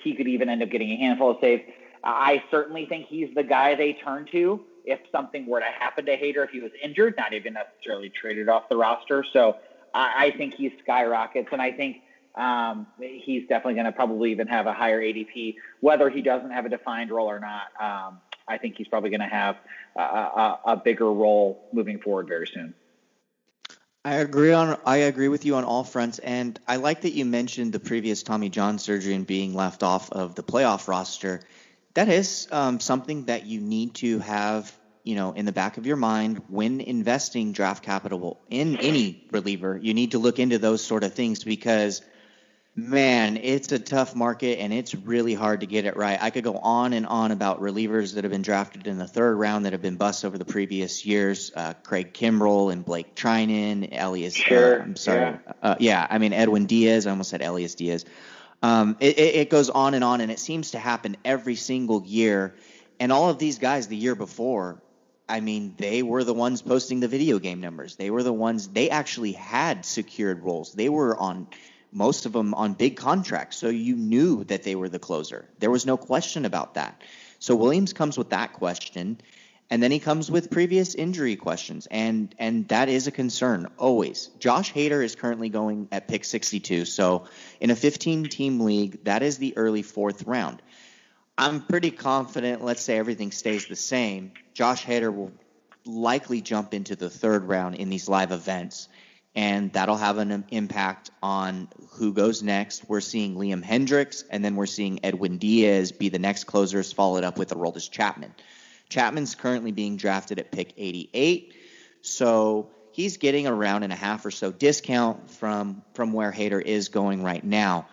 he could even end up getting a handful of saves. I certainly think he's the guy they turn to if something were to happen to Hader, if he was injured, not even necessarily traded off the roster. So I, I think he skyrockets, and I think um, he's definitely going to probably even have a higher A D P, whether he doesn't have a defined role or not. Um, I think he's probably going to have a, a, a bigger role moving forward very soon. I agree on. I agree with you on all fronts, and I like that you mentioned the previous Tommy John surgery and being left off of the playoff roster. That is um, something that you need to have, you know, in the back of your mind when investing draft capital in any reliever. You need to look into those sort of things because, man, it's a tough market and it's really hard to get it right. I could go on and on about relievers that have been drafted in the third round that have been busts over the previous years. Uh, Craig Kimbrell and Blake Trinan, Elias. Sure. Uh, I'm sorry. Yeah. Uh, yeah, I mean Edwin Diaz. I almost said Elias Diaz. Um, it, it, it goes on and on, and it seems to happen every single year. And all of these guys the year before, I mean, they were the ones posting the video game numbers. They were the ones, they actually had secured roles. They were on, most of them on big contracts, so you knew that they were the closer. There was no question about that. So Williams comes with that question, and then he comes with previous injury questions, and and that is a concern always. Josh Hader is currently going at pick sixty-two, so in a fifteen-team league, that is the early fourth round. I'm pretty confident, let's say everything stays the same, Josh Hader will likely jump into the third round in these live events, and that'll have an impact on who goes next. We're seeing Liam Hendriks, and then we're seeing Edwin Diaz be the next closers, followed up with Aroldis Chapman. Chapman's currently being drafted at pick eighty-eight, so he's getting a round and a half or so discount from, from where Hader is going right now.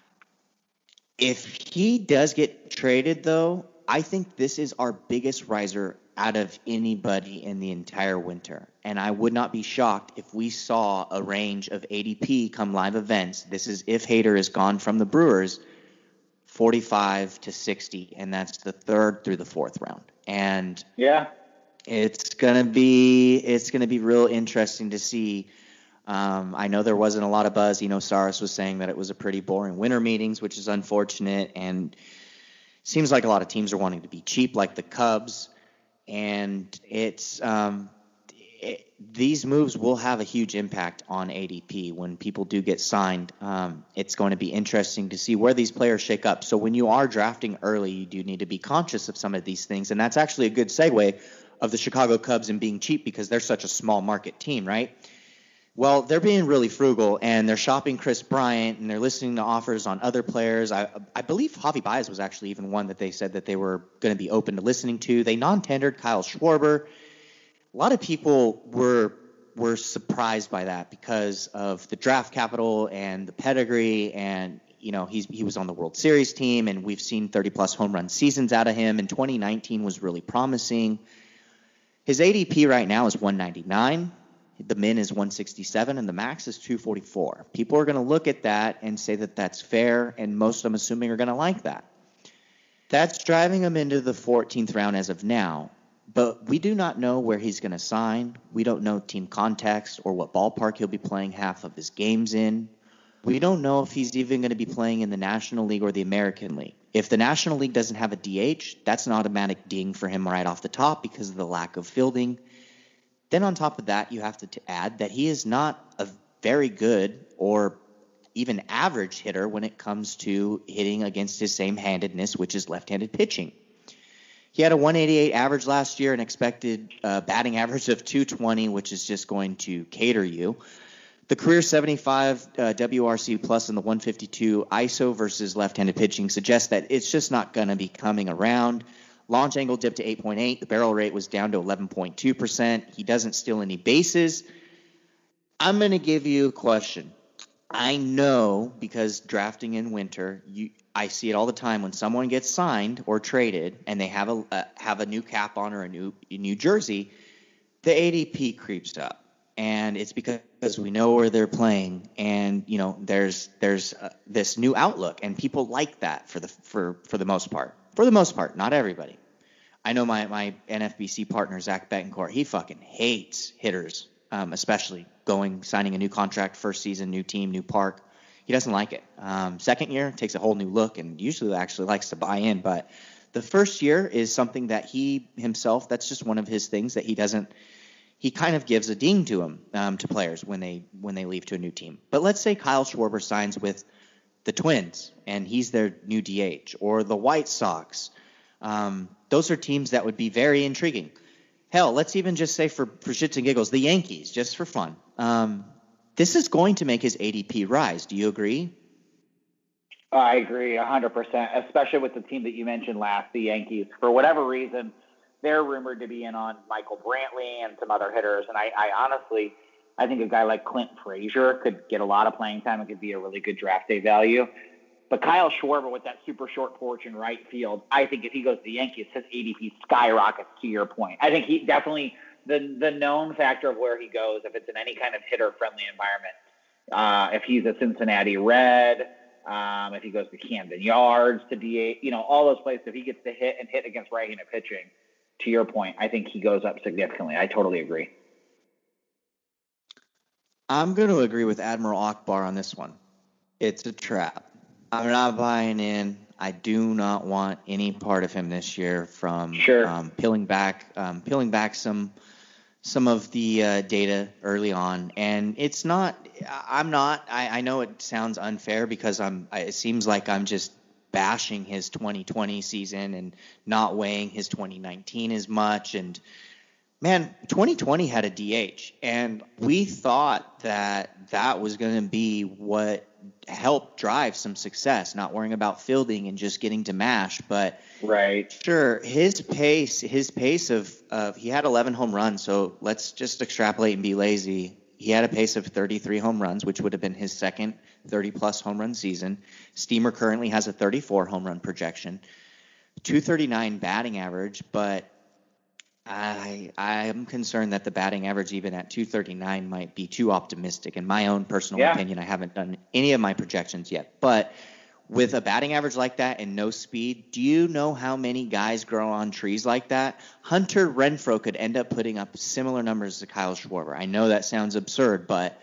If he does get traded, though, I think this is our biggest riser out of anybody in the entire winter. And I would not be shocked if we saw a range of A D P come live events. This is if Hader is gone from the Brewers, forty-five to sixty, and that's the third through the fourth round. And yeah, it's gonna be it's gonna be real interesting to see. Um, I know there wasn't a lot of buzz. You know, Saras was saying that it was a pretty boring winter meetings, which is unfortunate. And seems like a lot of teams are wanting to be cheap, like the Cubs. And it's um, it, these moves will have a huge impact on A D P when people do get signed. Um, it's going to be interesting to see where these players shake up. So when you are drafting early, you do need to be conscious of some of these things. And that's actually a good segue of the Chicago Cubs and being cheap because they're such a small market team, right? Well, they're being really frugal, and they're shopping Chris Bryant, and they're listening to offers on other players. I, I believe Javi Baez was actually even one that they said that they were going to be open to listening to. They non-tendered Kyle Schwarber. A lot of people were were surprised by that because of the draft capital and the pedigree, and you know he's he was on the World Series team, and we've seen thirty-plus home run seasons out of him. And twenty nineteen was really promising. His A D P right now is one ninety-nine. The min is one sixty-seven, and the max is two forty-four. People are going to look at that and say that that's fair, and most, I'm assuming, are going to like that. That's driving him into the fourteenth round as of now, but we do not know where he's going to sign. We don't know team context or what ballpark he'll be playing half of his games in. We don't know if he's even going to be playing in the National League or the American League. If the National League doesn't have a D H, that's an automatic ding for him right off the top because of the lack of fielding. Then on top of that, you have to t- add that he is not a very good or even average hitter when it comes to hitting against his same-handedness, which is left-handed pitching. He had a one eighty-eight average last year, an expected uh, batting average of two twenty, which is just going to cater you. The career seventy-five uh, W R C plus and the one fifty-two I S O versus left-handed pitching suggests that it's just not going to be coming around. Launch angle dipped to eight point eight. The barrel rate was down to eleven point two percent. He doesn't steal any bases. I'm going to give you a question. I know because drafting in winter, you, I see it all the time when someone gets signed or traded and they have a uh, have a new cap on or a new a new jersey, the A D P creeps up, and it's because we know where they're playing, and you know there's there's uh, this new outlook, and people like that for the for for the most part. For the most part, not everybody. I know my, my N F B C partner, Zach Betancourt, he fucking hates hitters, um, especially going, signing a new contract, first season, new team, new park. he doesn't like it. Um, second year takes a whole new look and usually actually likes to buy in. But the first year is something that he himself, that's just one of his things that he doesn't, he kind of gives a ding to him, um, to players when they when they leave to a new team. But let's say Kyle Schwarber signs with the Twins and he's their new D H, or the White Sox. Um, those are teams that would be very intriguing. Hell, let's even just say for, for shits and giggles, the Yankees, just for fun. Um, this is going to make his A D P rise. Do you agree? I agree one hundred percent, especially with the team that you mentioned last, the Yankees. For whatever reason, they're rumored to be in on Michael Brantley and some other hitters. And I, I honestly, I think a guy like Clint Frazier could get a lot of playing time and could be a really good draft day value. But Kyle Schwarber with that super short porch in right field, I think if he goes to the Yankees, his A D P skyrockets, to your point. I think he definitely, the the known factor of where he goes, if it's in any kind of hitter-friendly environment, uh, if he's a Cincinnati Red, um, if he goes to Camden Yards, to D A, you know, all those places, if he gets to hit and hit against right-handed pitching, to your point, I think he goes up significantly. I totally agree. I'm going to agree with Admiral Akbar on this one. It's a trap. I'm not buying in. I do not want any part of him this year from sure. um, peeling back, um, peeling back some some of the uh, data early on. And it's not. I'm not. I, I know it sounds unfair because I'm. I, it seems like I'm just bashing his twenty twenty season and not weighing his twenty nineteen as much. And man, twenty twenty had a D H, and we thought that that was going to be what helped drive some success, not worrying about fielding and just getting to mash. But right, sure, his pace, his pace of, of he had eleven home runs. So let's just extrapolate and be lazy. He had a pace of thirty-three home runs, which would have been his second thirty-plus home run season. Steamer currently has a thirty-four home run projection, two thirty-nine batting average, but I I am concerned that the batting average even at two thirty-nine might be too optimistic. In my own personal yeah. opinion, I haven't done any of my projections yet. But with a batting average like that and no speed, do you know how many guys grow on trees like that? Hunter Renfroe could end up putting up similar numbers to Kyle Schwarber. I know that sounds absurd, but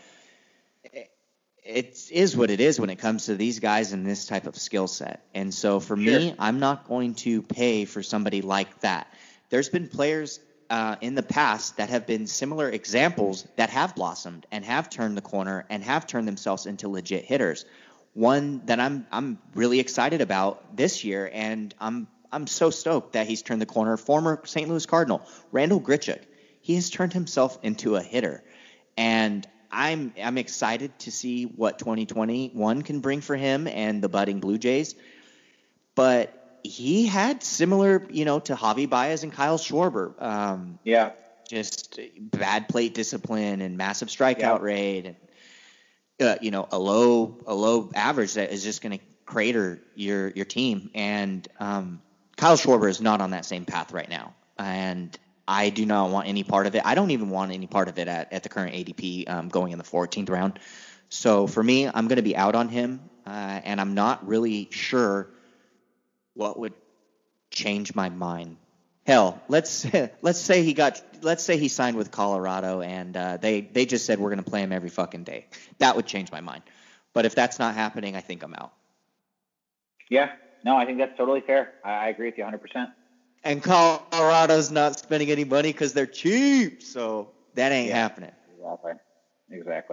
it is what it is when it comes to these guys in this type of skill set. And so for sure. me, I'm not going to pay for somebody like that. There's been players uh, in the past that have been similar examples that have blossomed and have turned the corner and have turned themselves into legit hitters. One that I'm I'm really excited about this year, and I'm I'm so stoked that he's turned the corner. Former Saint Louis Cardinal Randall Grichuk, he has turned himself into a hitter, and I'm I'm excited to see what twenty twenty-one can bring for him and the budding Blue Jays. But he had similar, you know, to Javi Baez and Kyle Schwarber. Um, yeah. Just bad plate discipline and massive strikeout yeah. rate, and uh, you know, a low a low average that is just going to crater your your team. And um, Kyle Schwarber is not on that same path right now, and I do not want any part of it. I don't even want any part of it at, at the current A D P um, going in the fourteenth round. So for me, I'm going to be out on him, uh, and I'm not really sure what would change my mind. Hell, let's let's say he got let's say he signed with Colorado and uh, they they just said we're going to play him every fucking day. That would change my mind. But if that's not happening, I think I'm out. Yeah, no, I think that's totally fair. I, I agree with you one hundred percent. And Colorado's not spending any money because they're cheap, so that ain't yeah, happening. Exactly. Exactly.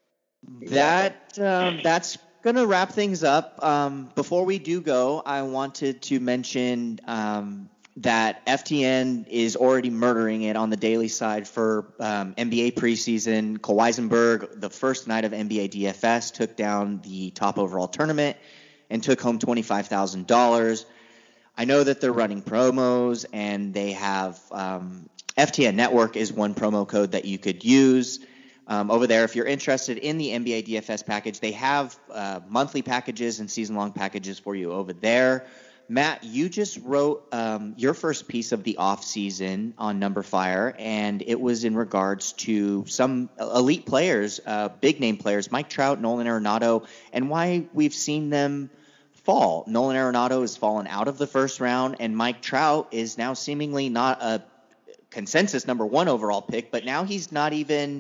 That um, that's gonna wrap things up. Um, before we do go, I wanted to mention um, that F T N is already murdering it on the daily side for um, N B A preseason. Cole Weisenberg, the first night of N B A D F S, took down the top overall tournament and took home twenty-five thousand dollars. I know that they're running promos, and they have um, F T N Network is one promo code that you could use. Um, over there, if you're interested in the N B A D F S package, they have uh, monthly packages and season-long packages for you over there. Matt, you just wrote um, your first piece of the off-season on Number Fire, and it was in regards to some elite players, uh, big-name players, Mike Trout, Nolan Arenado, and why we've seen them fall. Nolan Arenado has fallen out of the first round, and Mike Trout is now seemingly not a consensus number one overall pick, but now he's not even –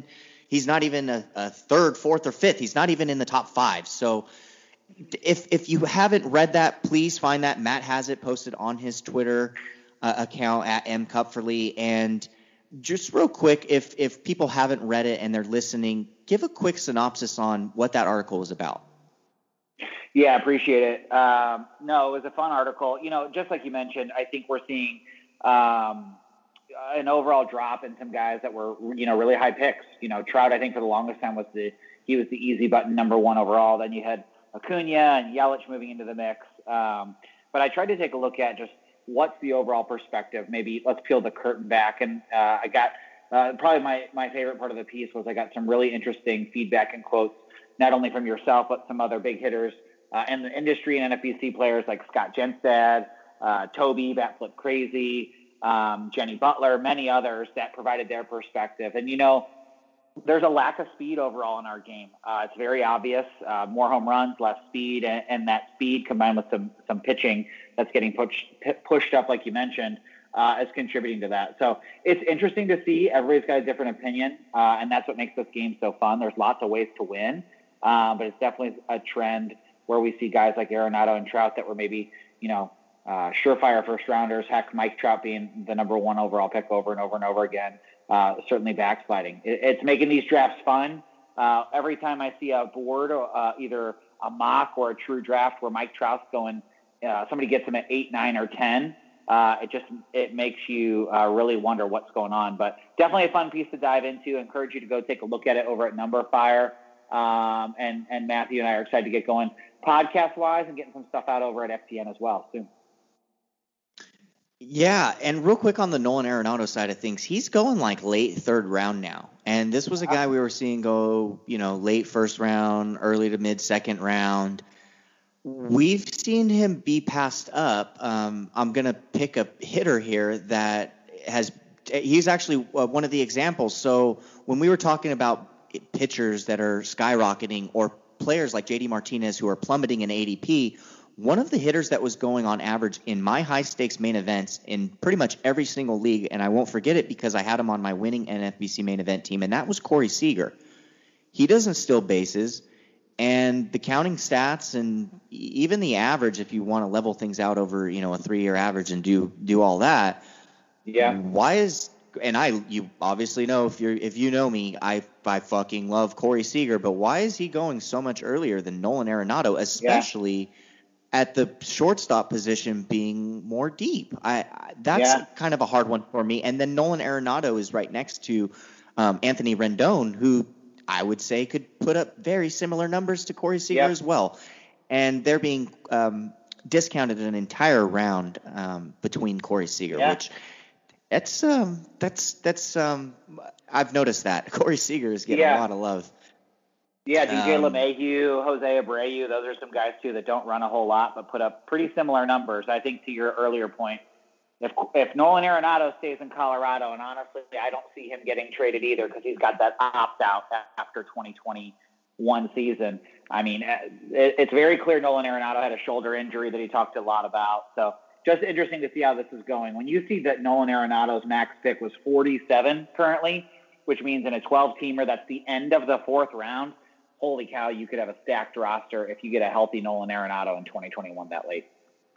He's not even a, a third, fourth, or fifth. He's not even in the top five. So if if you haven't read that, please find that. Matt has it posted on his Twitter uh, account at M Kupferle. And just real quick, if if people haven't read it and they're listening, give a quick synopsis on what that article was about. Yeah, appreciate it. Um, no, it was a fun article. You know, just like you mentioned, I think we're seeing um, an overall drop in some guys that were, you know, really high picks. You know, Trout, I think for the longest time was the he was the easy button number one overall. Then you had Acuna and Yelich moving into the mix. Um, but I tried to take a look at just what's the overall perspective. Maybe let's peel the curtain back. And uh, I got uh, probably my my favorite part of the piece was I got some really interesting feedback and quotes, not only from yourself but some other big hitters. Uh, and the industry and N F B C players like Scott Genstad, uh, Toby, Batflip Crazy, um, Jenny Butler, many others that provided their perspective. And, you know, there's a lack of speed overall in our game. Uh, it's very obvious. Uh, more home runs, less speed, and, and that speed combined with some some pitching that's getting pushed pushed up, like you mentioned, uh, is contributing to that. So it's interesting to see. Everybody's got a different opinion, uh, and that's what makes this game so fun. There's lots of ways to win, uh, but it's definitely a trend where we see guys like Arenado and Trout that were maybe, you know, uh, surefire first rounders. Heck, Mike Trout being the number one overall pick over and over and over again, uh, certainly backsliding. It, it's making these drafts fun. Uh, every time I see a board, uh, either a mock or a true draft where Mike Trout's going, uh, somebody gets him at eight, nine, or ten. Uh, it just it makes you uh, really wonder what's going on. But definitely a fun piece to dive into. I encourage you to go take a look at it over at Number Fire. Um, and, and Matthew and I are excited to get going podcast-wise and getting some stuff out over at F T N as well soon. Yeah, and real quick on the Nolan Arenado side of things, he's going like late third round now. And this was a guy we were seeing go, you know, late first round, early to mid second round. We've seen him be passed up. Um, I'm going to pick a hitter here that has – he's actually uh, one of the examples. So when we were talking about pitchers that are skyrocketing or players like J D Martinez who are plummeting in A D P, one of the hitters that was going on average in my high-stakes main events in pretty much every single league, and I won't forget it because I had him on my winning N F B C main event team, and that was Corey Seager. He doesn't steal bases, and the counting stats and even the average, if you want to level things out over, you know, a three-year average and do do all that, yeah. Why is and I you obviously know if you're if you know me, I I fucking love Corey Seager, but why is he going so much earlier than Nolan Arenado, especially yeah. at the shortstop position being more deep? I, I that's yeah. kind of a hard one for me. And then Nolan Arenado is right next to um, Anthony Rendon, who I would say could put up very similar numbers to Corey Seager yep. as well. And they're being um, discounted an entire round um, between Corey Seager, yeah. which that's um that's that's um I've noticed that Corey Seager is getting yeah. a lot of love. Yeah, D J um, LeMahieu, Jose Abreu, those are some guys too that don't run a whole lot but put up pretty similar numbers. I think to your earlier point, if if Nolan Arenado stays in Colorado, and honestly I don't see him getting traded either because he's got that opt out after twenty twenty-one season. I mean, it, it's very clear Nolan Arenado had a shoulder injury that he talked a lot about. So just interesting to see how this is going. When you see that Nolan Arenado's max pick was forty-seven currently, which means in a twelve-teamer, that's the end of the fourth round. Holy cow, you could have a stacked roster if you get a healthy Nolan Arenado in twenty twenty-one that late.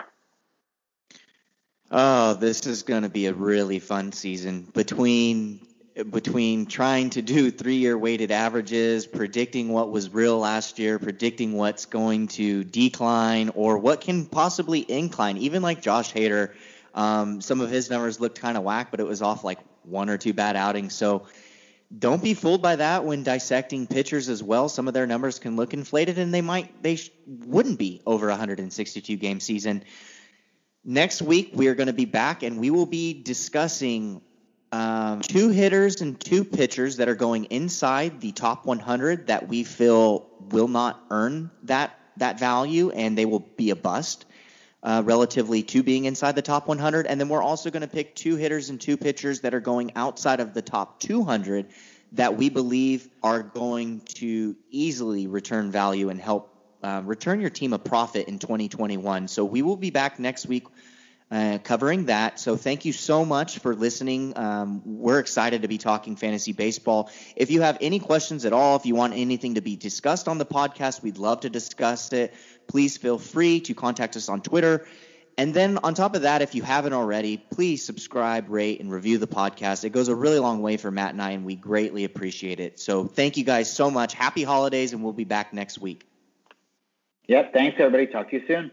Oh, this is going to be a really fun season between between trying to do three-year weighted averages, predicting what was real last year, predicting what's going to decline or what can possibly incline. Even like Josh Hader, um, some of his numbers looked kind of whack, but it was off like one or two bad outings. So don't be fooled by that when dissecting pitchers as well. Some of their numbers can look inflated, and they might they sh- wouldn't be over a one hundred sixty-two game season. Next week, we are going to be back, and we will be discussing um, two hitters and two pitchers that are going inside the top one hundred that we feel will not earn that that value, and they will be a bust uh, relatively to being inside the top one hundred. And then we're also going to pick two hitters and two pitchers that are going outside of the top two hundred that we believe are going to easily return value and help uh, return your team a profit in twenty twenty-one. So we will be back next week uh, covering that. So thank you so much for listening. Um, we're excited to be talking fantasy baseball. If you have any questions at all, if you want anything to be discussed on the podcast, we'd love to discuss it. Please feel free to contact us on Twitter. And then on top of that, if you haven't already, please subscribe, rate, and review the podcast. It goes a really long way for Matt and I, and we greatly appreciate it. So thank you guys so much. Happy holidays, and we'll be back next week. Yep. Thanks, everybody. Talk to you soon.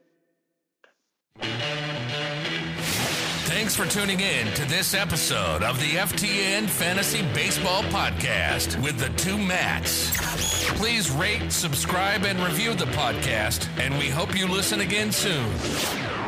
Thanks for tuning in to this episode of the F T N Fantasy Baseball Podcast with the two Matts. Please rate, subscribe, and review the podcast, and we hope you listen again soon.